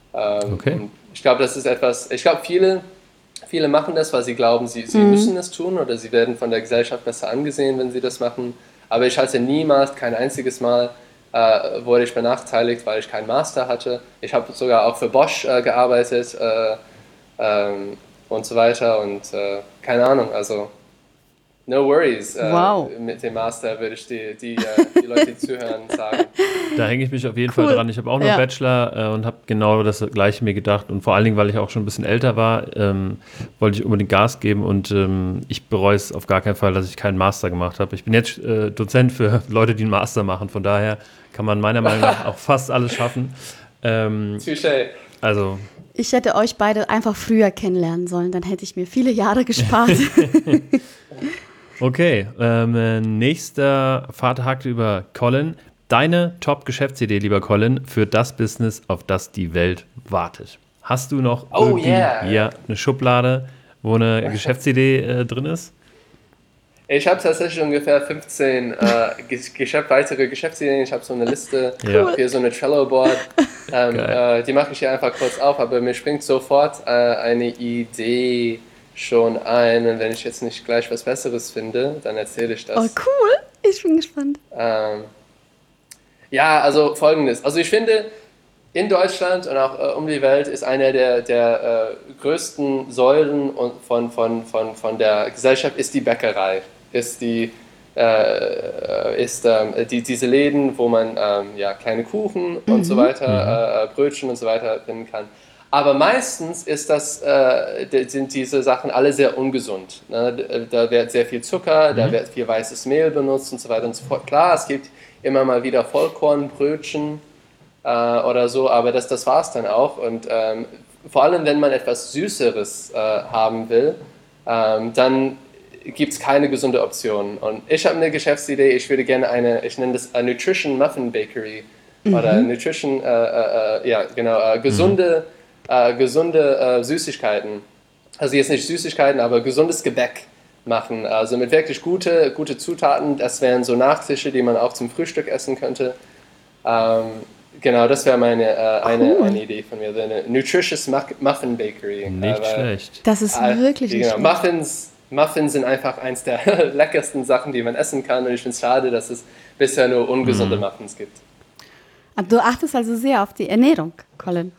Ähm, Okay. und ich glaube, das ist etwas, ich glaube, viele, viele machen das, weil sie glauben, sie, sie Mhm. müssen es tun oder sie werden von der Gesellschaft besser angesehen, wenn sie das machen. Aber ich hatte niemals, kein einziges Mal, äh, wurde ich benachteiligt, weil ich keinen Master hatte. Ich habe sogar auch für Bosch äh, gearbeitet äh, ähm, und so weiter und äh, keine Ahnung, also no worries. Äh, Wow. Mit dem Master würde ich die, die, äh, die Leute, die zuhören, sagen. Da hänge ich mich auf jeden Cool. Fall dran. Ich habe auch nur Ja. Bachelor äh, und habe genau das Gleiche mir gedacht. Und vor allen Dingen, weil ich auch schon ein bisschen älter war, ähm, wollte ich unbedingt Gas geben. Und ähm, ich bereue es auf gar keinen Fall, dass ich keinen Master gemacht habe. Ich bin jetzt äh, Dozent für Leute, die einen Master machen. Von daher kann man meiner Meinung nach auch fast alles schaffen. Ähm, Touché. also, Ich hätte euch beide einfach früher kennenlernen sollen, dann hätte ich mir viele Jahre gespart. okay. Ähm, äh, nächster Vater über Colin. Deine Top-Geschäftsidee, lieber Colin, für das Business, auf das die Welt wartet. Hast du noch Oh, irgendwie yeah. hier eine Schublade, wo eine Geschäftsidee äh, drin ist? Ich habe tatsächlich ungefähr fünfzehn äh, Geschäft, weitere Geschäftsideen. Ich habe so eine Liste Ja. für so eine Trello-Board. Ähm, Geil. äh, die mache ich hier einfach kurz auf, aber mir springt sofort äh, eine Idee schon ein. Und wenn ich jetzt nicht gleich was Besseres finde, dann erzähle ich das. Oh, cool. Ich bin gespannt. Ähm, ja, also folgendes. Also ich finde, in Deutschland und auch äh, um die Welt ist eine der, der äh, größten Säulen und von, von, von, von der Gesellschaft ist die Bäckerei. Ist die, äh, ist ähm, die, diese Läden, wo man ähm, ja, kleine Kuchen und so weiter, äh, Brötchen und so weiter finden kann. Aber meistens ist das, äh, sind diese Sachen alle sehr ungesund. Ne? Da wird sehr viel Zucker, da wird viel weißes Mehl benutzt und so weiter und so fort. Klar, es gibt immer mal wieder Vollkornbrötchen äh, oder so, aber das, das war es dann auch. Und ähm, vor allem, wenn man etwas Süßeres äh, haben will, ähm, dann gibt es keine gesunde Option. Und ich habe eine Geschäftsidee, ich würde gerne eine, ich nenne das eine Nutrition Muffin Bakery oder Nutrition, äh, äh, ja genau, äh, gesunde, äh, gesunde äh, Süßigkeiten. Also jetzt nicht Süßigkeiten, aber gesundes Gebäck machen. Also mit wirklich gute, gute Zutaten. Das wären so Nachtische, die man auch zum Frühstück essen könnte. Ähm, genau, das wäre meine äh, eine, Cool. eine Idee von mir. So eine Nutritious Muff- Muffin Bakery. Nicht Aber, schlecht. Das ist äh, wirklich nicht genau. schlecht. Muffins, Muffins sind einfach eins der leckersten Sachen, die man essen kann. Und ich finde es schade, dass es bisher nur ungesunde Muffins gibt. Aber du achtest also sehr auf die Ernährung, Colin.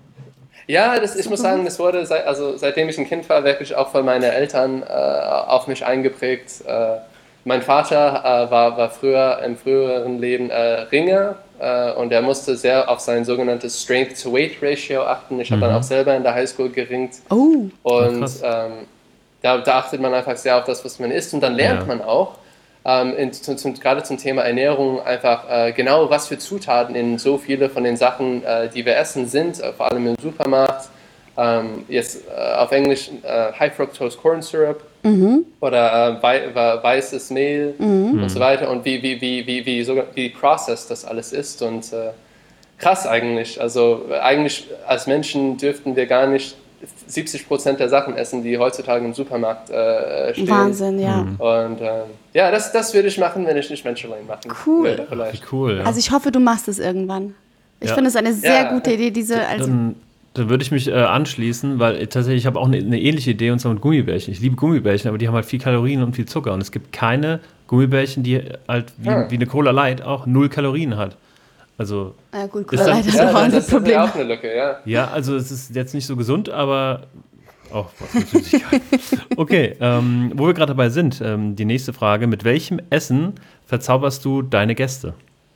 Ja, das, ich muss sagen, das wurde, seit, also seitdem ich ein Kind war, wirklich auch von meinen Eltern äh, auf mich eingeprägt. Äh, mein Vater äh, war, war früher im früheren Leben äh, Ringer äh, und er musste sehr auf sein sogenanntes Strength-to-Weight-Ratio achten. Ich habe dann auch selber in der Highschool geringt Oh, und krass. ähm, da, da achtet man einfach sehr auf das, was man isst und dann lernt Ja. man auch, ähm, in, zum, zum, gerade zum Thema Ernährung einfach äh, genau, was für Zutaten in so viele von den Sachen, äh, die wir essen, sind, äh, vor allem im Supermarkt. Ähm, jetzt äh, auf Englisch äh, High Fructose Corn Syrup oder äh, wei wei- weißes Mehl und so weiter und wie, wie, wie, wie, wie, sogar, wie processed das alles ist und äh, krass eigentlich. Also äh, eigentlich als Menschen dürften wir gar nicht siebzig Prozent der Sachen essen, die heutzutage im Supermarkt äh, stehen. Wahnsinn, ja. Und ähm, ja, das, das würde ich machen, wenn ich nicht Menschlein machen Cool. würde Wie vielleicht. cool. Ja. Also ich hoffe, du machst es irgendwann. Ich Ja. finde es eine sehr Ja. gute Idee, diese, also Dann, dann würde ich mich äh, anschließen, weil äh, tatsächlich ich habe auch eine, eine ähnliche Idee und zwar mit Gummibärchen. Ich liebe Gummibärchen, aber die haben halt viel Kalorien und viel Zucker und es gibt keine Gummibärchen, die halt wie, Ah. wie eine Cola Light auch null Kalorien hat. Also äh, gut, Ist Cola dann- Light ist Ja, auch das, ein das ist Problem. ja auch eine Lücke, ja. ja, also es ist jetzt nicht so gesund, aber auch was mit Süßigkeiten. Okay, ähm, wo wir gerade dabei sind, ähm, die nächste Frage: Mit welchem Essen verzauberst du deine Gäste?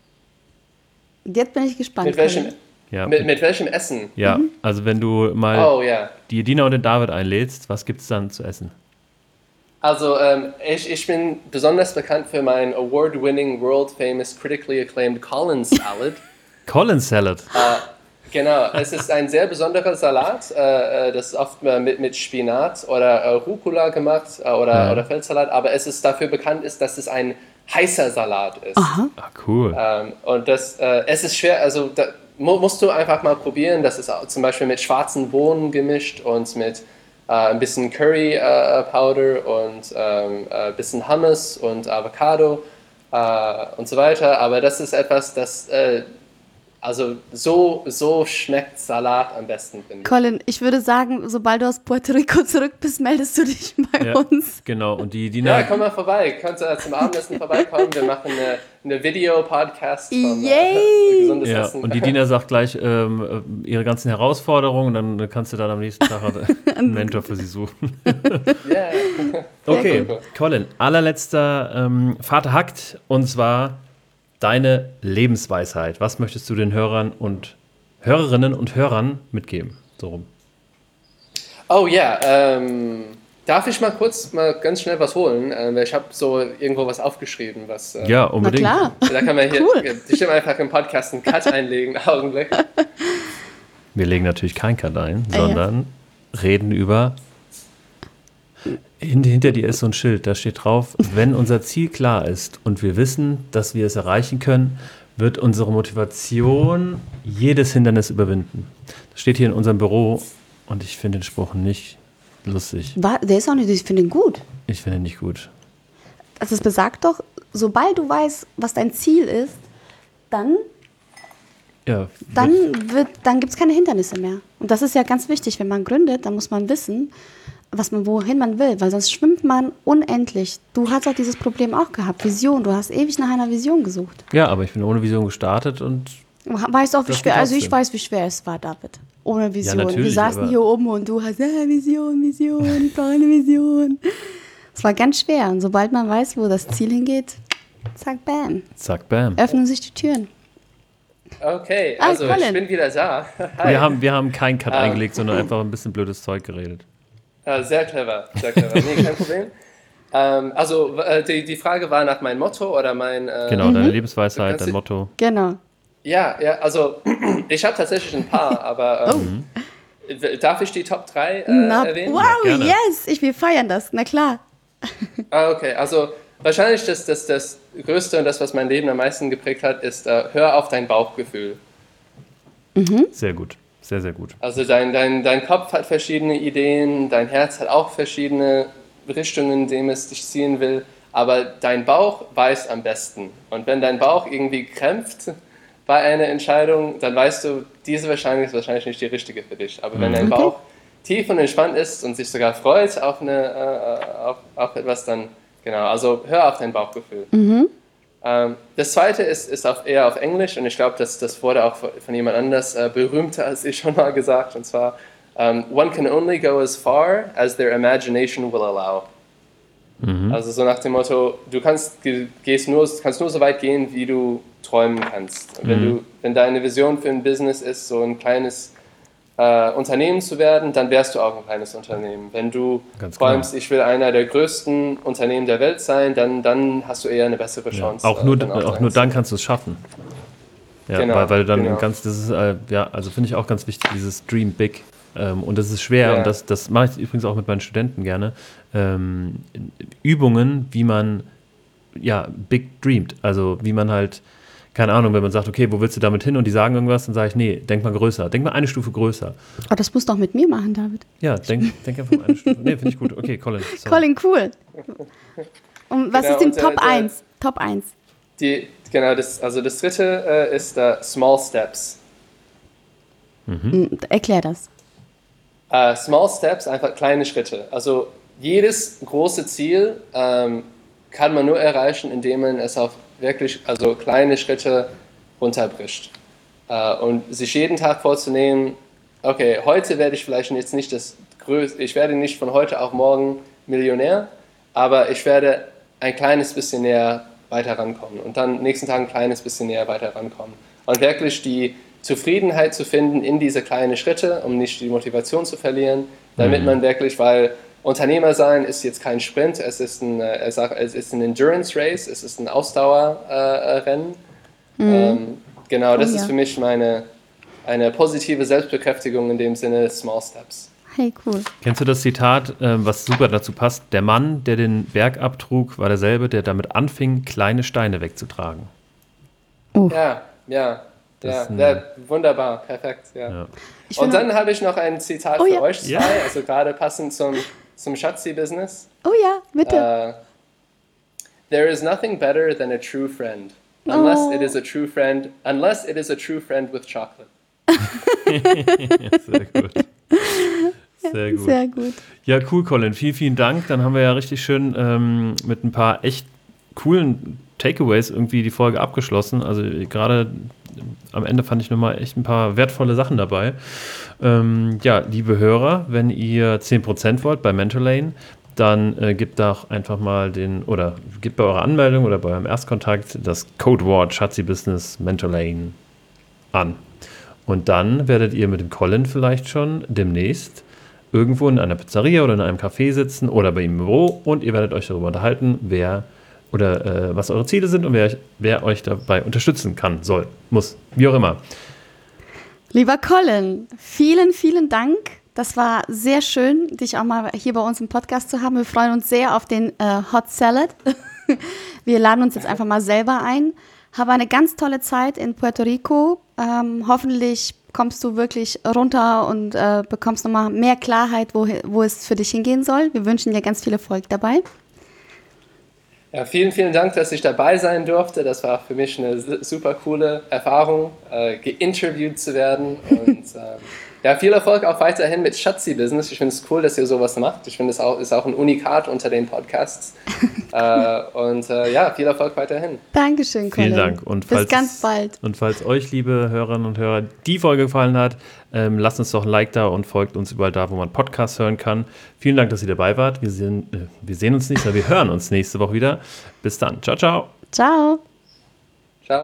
Jetzt bin ich gespannt. Mit welchem, Colin. Ja, mit, mit welchem Essen? ja also wenn du mal Oh ja. die Dina und den David einlädst, was gibt es dann zu essen? Also ähm, ich, ich bin besonders bekannt für meinen award-winning, world-famous, critically acclaimed Collins Salad. Colin Salad. Genau, es ist ein sehr besonderer Salat. Äh, äh, das ist oft äh, mit, mit Spinat oder äh, Rucola gemacht äh, oder, Ja. oder Feldsalat, aber es ist dafür bekannt, ist, dass es ein heißer Salat ist. Ah, cool. Ähm, und das, äh, es ist schwer, also da mu musst du einfach mal probieren. Das ist auch zum Beispiel mit schwarzen Bohnen gemischt und mit äh, ein bisschen Curry äh, Powder und ähm, ein bisschen Hummus und Avocado äh, und so weiter. Aber das ist etwas, das äh, Also so, so schmeckt Salat am besten, finde ich. Colin, ich würde sagen, sobald du aus Puerto Rico zurück bist, meldest du dich bei Ja, uns. genau. Und die Dina, Ja, komm mal vorbei. Könnt ihr zum Abendessen vorbeikommen. Wir machen eine, eine Video-Podcast von Yay! äh, gesundes ja, Essen. und die Dina sagt gleich ähm, ihre ganzen Herausforderungen, dann kannst du dann am nächsten Tag einen Mentor für sie suchen. Yeah. Okay, cool. Colin, allerletzter ähm, Vater hackt, und zwar deine Lebensweisheit. Was möchtest du den Hörern und Hörerinnen und Hörern mitgeben? So rum. Oh ja, ähm, darf ich mal kurz mal ganz schnell was holen? Ähm, ich habe so irgendwo was aufgeschrieben, was. Äh, Ja, Na unbedingt. klar. Da kann man hier Cool. bestimmt einfach im Podcast einen Cut einlegen, Augenblick. Wir legen natürlich kein Cut ein, Ah, ja. sondern reden über. Hin- Hinter dir ist so ein Schild, da steht drauf, wenn unser Ziel klar ist und wir wissen, dass wir es erreichen können, wird unsere Motivation jedes Hindernis überwinden. Das steht hier in unserem Büro und ich finde den Spruch nicht lustig. Wa- Der ist auch nicht, ich finde ihn gut. Ich finde ihn nicht gut. Also es besagt doch, sobald du weißt, was dein Ziel ist, dann, Ja, dann, wird, dann gibt es keine Hindernisse mehr. Und das ist ja ganz wichtig, wenn man gründet, dann muss man wissen, was man, wohin man will, weil sonst schwimmt man unendlich. Du hast auch dieses Problem auch gehabt, Vision. Du hast ewig nach einer Vision gesucht. ja, aber ich bin ohne Vision gestartet und Weißt auch, wie Das schwer, also ich trotzdem. weiß, wie schwer es war, David. Ohne Vision. Wir natürlich, saßen aber- hier oben und du hast, äh, Vision, Vision, ich brauche eine Vision. Es war ganz schwer. Und sobald man weiß, wo das Ziel hingeht, zack, bam, zack, bam. öffnen sich die Türen. Okay, Ah, also ich Colin. bin wieder da. Hi. Wir haben, wir haben keinen Cut Ah. eingelegt, sondern einfach ein bisschen blödes Zeug geredet. Ja, sehr clever, sehr clever. Nee, kein Problem. Ähm, also äh, die, die Frage war nach meinem Motto oder mein... Äh, Genau, deine Lebensweisheit, Kannst dein du- Motto. Genau. Ja, ja, also ich habe tatsächlich ein paar, aber ähm, darf ich die Top drei äh, Na, erwähnen? wow, gerne. yes, ich will feiern das, na klar. Ah, okay, also wahrscheinlich das, das, das Größte und das, was mein Leben am meisten geprägt hat, ist, äh, hör auf dein Bauchgefühl. Sehr gut, sehr, sehr gut. Also dein, dein, dein Kopf hat verschiedene Ideen, dein Herz hat auch verschiedene Richtungen, in denen es dich ziehen will, aber dein Bauch weiß am besten. Und wenn dein Bauch irgendwie krämpft bei einer Entscheidung, dann weißt du, diese wahrscheinlich ist wahrscheinlich nicht die richtige für dich. Aber wenn dein Okay. Bauch tief und entspannt ist und sich sogar freut auf, eine, äh, auf, auf etwas, dann genau, also hör auf dein Bauchgefühl. Ähm, das zweite ist, ist auf, eher auf Englisch und ich glaube, das, das wurde auch von jemand anders äh, berühmter als ich schon mal gesagt, und zwar um, one can only go as far as their imagination will allow. Also so nach dem Motto, du kannst, ge- gehst nur, kannst nur so weit gehen, wie du träumen kannst. Und wenn, du, wenn deine Vision für ein Business ist, so ein kleines äh, Unternehmen zu werden, dann wärst du auch ein kleines Unternehmen. Wenn du Ganz träumst, ich will einer der größten Unternehmen der Welt sein, dann, dann hast du eher eine bessere Ja. Chance. Auch, äh, nur, dann auch nur dann kannst du es schaffen. Ja, Genau, weil, weil du dann genau. ganz, das ist, äh, ja, also finde ich auch ganz wichtig, dieses Dream Big. Ähm, und das ist schwer Ja. und das, das mache ich übrigens auch mit meinen Studenten gerne. Ähm, Übungen, wie man ja, big dreamt. Also wie man halt, keine Ahnung, wenn man sagt, okay, wo willst du damit hin? Und die sagen irgendwas, dann sage ich, nee, denk mal größer. Denk mal eine Stufe größer. Oh, das musst du auch mit mir machen, David. Ja, denk, denk einfach mal eine Stufe. Nee, finde ich gut. Okay, Colin. sorry. Colin, cool. Und was Genau, ist denn und, äh, Top der- eins? Top eins. Die, genau, das, also das dritte äh, ist uh, Small Steps. Mhm. Erklär das. Uh, small Steps, einfach kleine Schritte. Also jedes große Ziel ähm, kann man nur erreichen, indem man es auf wirklich also kleine Schritte runterbricht. Äh, und sich jeden Tag vorzunehmen, okay, heute werde ich vielleicht jetzt nicht das größte, ich werde nicht von heute auf morgen Millionär, aber ich werde ein kleines bisschen näher weiter rankommen und dann nächsten Tag ein kleines bisschen näher weiter rankommen. Und wirklich die Zufriedenheit zu finden in diese kleinen Schritte, um nicht die Motivation zu verlieren, damit man wirklich, weil Unternehmer sein ist jetzt kein Sprint, es ist ein, äh, er sagt, es ist ein Endurance Race, es ist ein Ausdauerrennen. Äh, ähm, genau, das Oh, ist ja. für mich meine eine positive Selbstbekräftigung in dem Sinne Small Steps. Hey, cool. Kennst du das Zitat, ähm, was super dazu passt? Der Mann, der den Berg abtrug, war derselbe, der damit anfing, kleine Steine wegzutragen. Ja, ja, Das ja, ist ein- ja, wunderbar, perfekt. Ja. Ja. Ich Und finde- dann habe ich noch ein Zitat Oh, für ja. euch zwei, Ja. also gerade passend zum, zum Schatzi-Business. Oh ja, bitte. Uh, There is nothing better than a true friend. Unless Oh. it is a true friend, unless it is a true friend with chocolate. Sehr gut. Sehr gut. Sehr gut. Ja, cool, Colin. Vielen, vielen Dank. Dann haben wir ja richtig schön ähm, mit ein paar echt coolen Takeaways irgendwie die Folge abgeschlossen. Also gerade am Ende fand ich nochmal echt ein paar wertvolle Sachen dabei. Ähm, ja, liebe Hörer, wenn ihr zehn Prozent wollt bei Mentorlane, dann äh, gebt doch einfach mal den, oder gebt bei eurer Anmeldung oder bei eurem Erstkontakt das Codewort Schatzi Business Mentorlane an. Und dann werdet ihr mit dem Colin vielleicht schon demnächst irgendwo in einer Pizzeria oder in einem Café sitzen oder bei ihm im Büro und ihr werdet euch darüber unterhalten, wer oder äh, was eure Ziele sind und wer, wer euch dabei unterstützen kann, soll, muss, wie auch immer. Lieber Colin, vielen, vielen Dank. Das war sehr schön, dich auch mal hier bei uns im Podcast zu haben. Wir freuen uns sehr auf den äh, Hot Salad. Wir laden uns jetzt einfach mal selber ein. Habe eine ganz tolle Zeit in Puerto Rico. Ähm, hoffentlich kommst du wirklich runter und äh, bekommst nochmal mehr Klarheit, wo, wo es für dich hingehen soll. Wir wünschen dir ganz viel Erfolg dabei. Ja, vielen, vielen Dank, dass ich dabei sein durfte. Das war für mich eine super coole Erfahrung, äh, geinterviewt zu werden. Und äh, ja, viel Erfolg auch weiterhin mit Schatzi Business. Ich finde es cool, dass ihr sowas macht. Ich finde es auch, ist auch ein Unikat unter den Podcasts. äh, und äh, ja, viel Erfolg weiterhin. Dankeschön, Colin. Vielen Dank. Und Bis falls, ganz bald. Und falls euch, liebe Hörerinnen und Hörer, die Folge gefallen hat, ähm, lasst uns doch ein Like da und folgt uns überall da, wo man Podcasts hören kann. Vielen Dank, dass ihr dabei wart. Wir sehen, äh, wir sehen uns nicht, aber wir hören uns nächste Woche wieder. Bis dann. Ciao, ciao. Ciao.